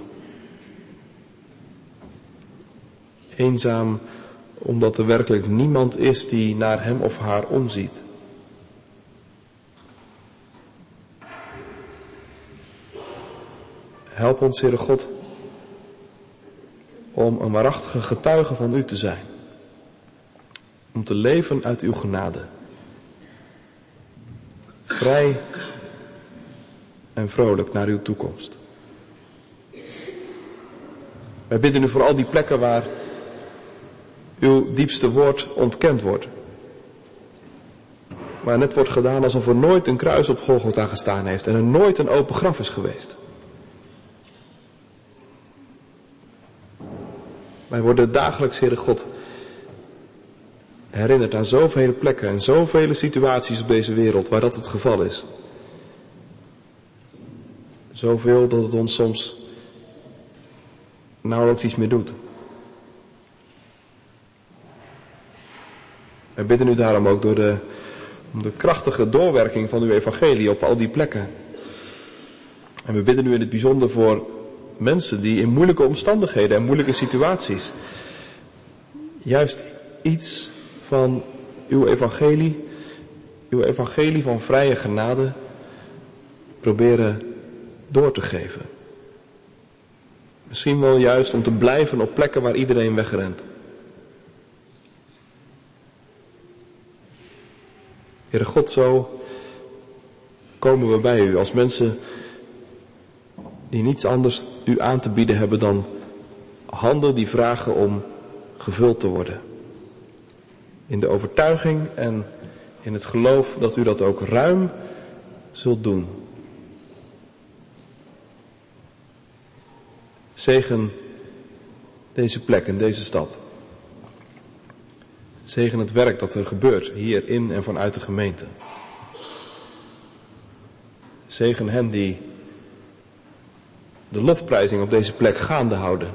[SPEAKER 2] Eenzaam omdat er werkelijk niemand is die naar hem of haar omziet. Help ons, Heere God, om een waarachtige getuige van u te zijn. Om te leven uit uw genade. Vrij en vrolijk naar uw toekomst. Wij bidden u voor al die plekken waar uw diepste woord ontkend wordt. Waar net wordt gedaan alsof er nooit een kruis op Golgotha gestaan heeft en er nooit een open graf is geweest. Wij worden dagelijks, Heere God, herinnerd aan zoveel plekken en zoveel situaties op deze wereld waar dat het geval is. Zoveel dat het ons soms nauwelijks iets meer doet. We bidden u daarom ook door de, om de krachtige doorwerking van uw evangelie op al die plekken. En we bidden u in het bijzonder voor mensen die in moeilijke omstandigheden en moeilijke situaties juist iets van uw evangelie, uw evangelie van vrije genade proberen door te geven. Misschien wel juist om te blijven op plekken waar iedereen wegrent. Heere God, zo komen we bij u als mensen die niets anders u aan te bieden hebben dan handen die vragen om gevuld te worden. In de overtuiging en in het geloof dat u dat ook ruim zult doen. Zegen deze plek en deze stad. Zegen het werk dat er gebeurt hier in en vanuit de gemeente. Zegen hen die de lofprijzing op deze plek gaande houden.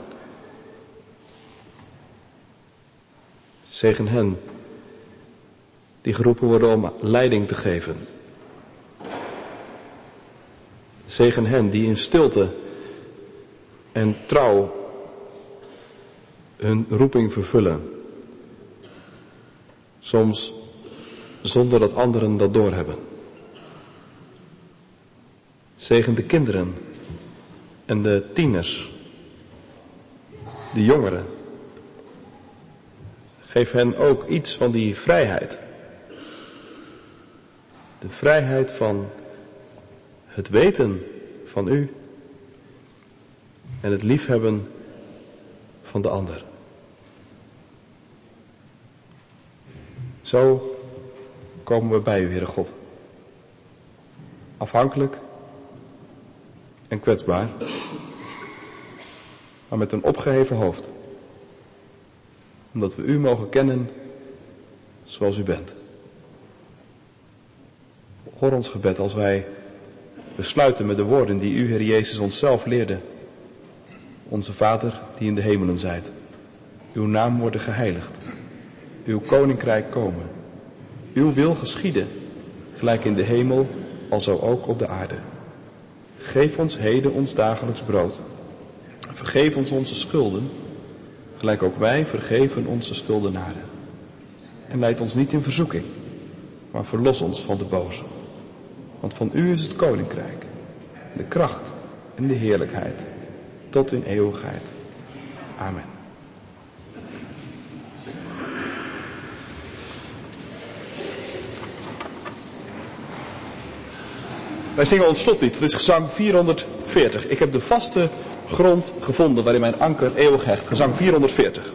[SPEAKER 2] Zegen hen die geroepen worden om leiding te geven. Zegen hen die in stilte en trouw hun roeping vervullen. Soms zonder dat anderen dat doorhebben. Zegen de kinderen en de tieners, de jongeren. Geef hen ook iets van die vrijheid. De vrijheid van het weten van u en het liefhebben van de ander. Zo komen we bij u, Heere God. Afhankelijk en kwetsbaar, maar met een opgeheven hoofd. Omdat we u mogen kennen zoals u bent. Hoor ons gebed als wij besluiten met de woorden die u, Heer Jezus, onszelf leerde. Onze Vader die in de hemelen zijt. Uw naam worden geheiligd. Uw koninkrijk komen. Uw wil geschieden, gelijk in de hemel, alzo ook op de aarde. Geef ons heden ons dagelijks brood. Vergeef ons onze schulden, gelijk ook wij vergeven onze schuldenaren. En leid ons niet in verzoeking, maar verlos ons van de boze. Want van u is het koninkrijk, de kracht en de heerlijkheid, tot in eeuwigheid. Amen. Wij zingen ons slotlied, dat is gezang vierhonderdveertig. Ik heb de vaste grond gevonden waarin mijn anker eeuwig hecht. Gezang vierhonderdveertig.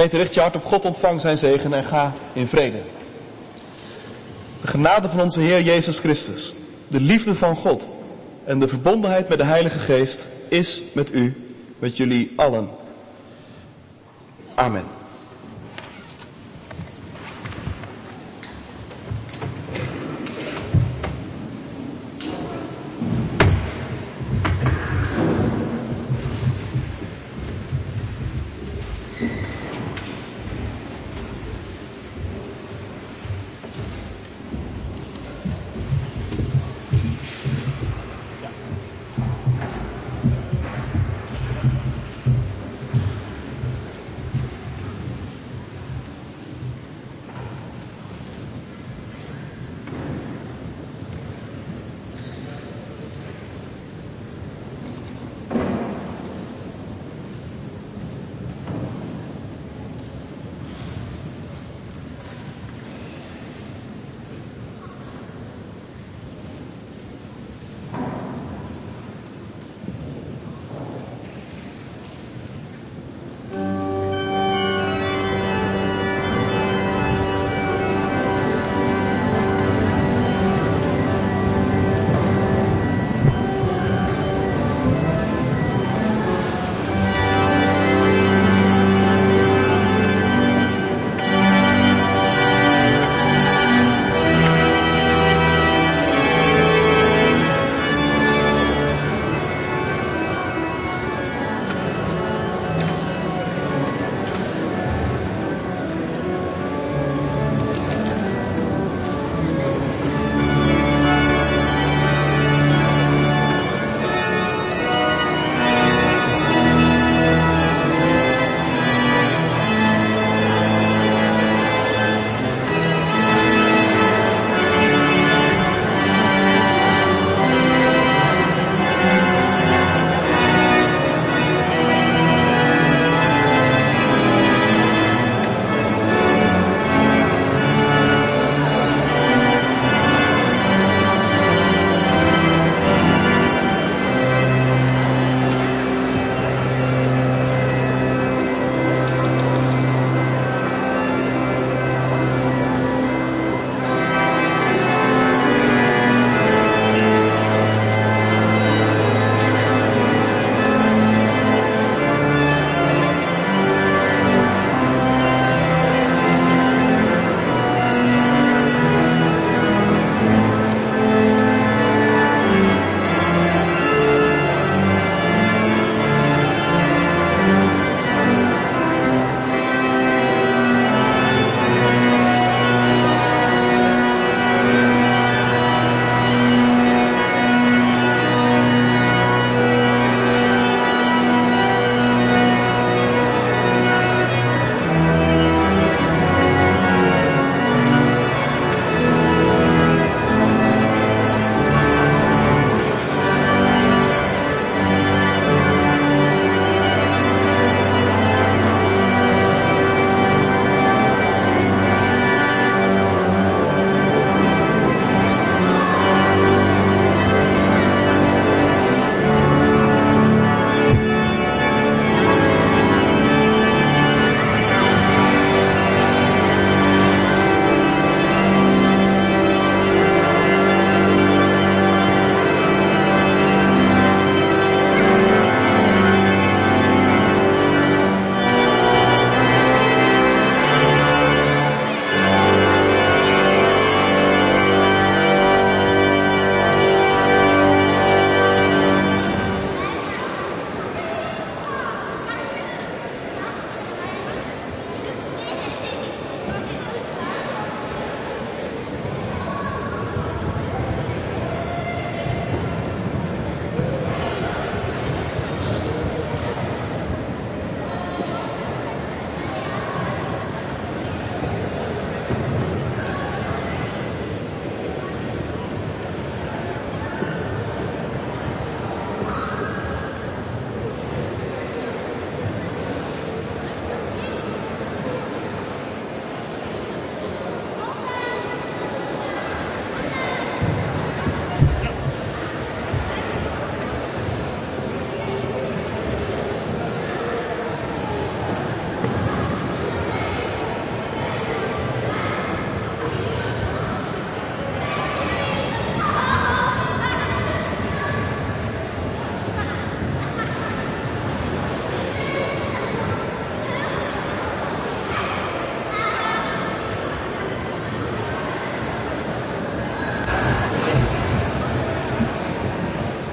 [SPEAKER 2] Gemeente, richt je hart op God, ontvang zijn zegen en ga in vrede. De genade van onze Heer Jezus Christus, de liefde van God en de verbondenheid met de Heilige Geest is met u, met jullie allen. Amen.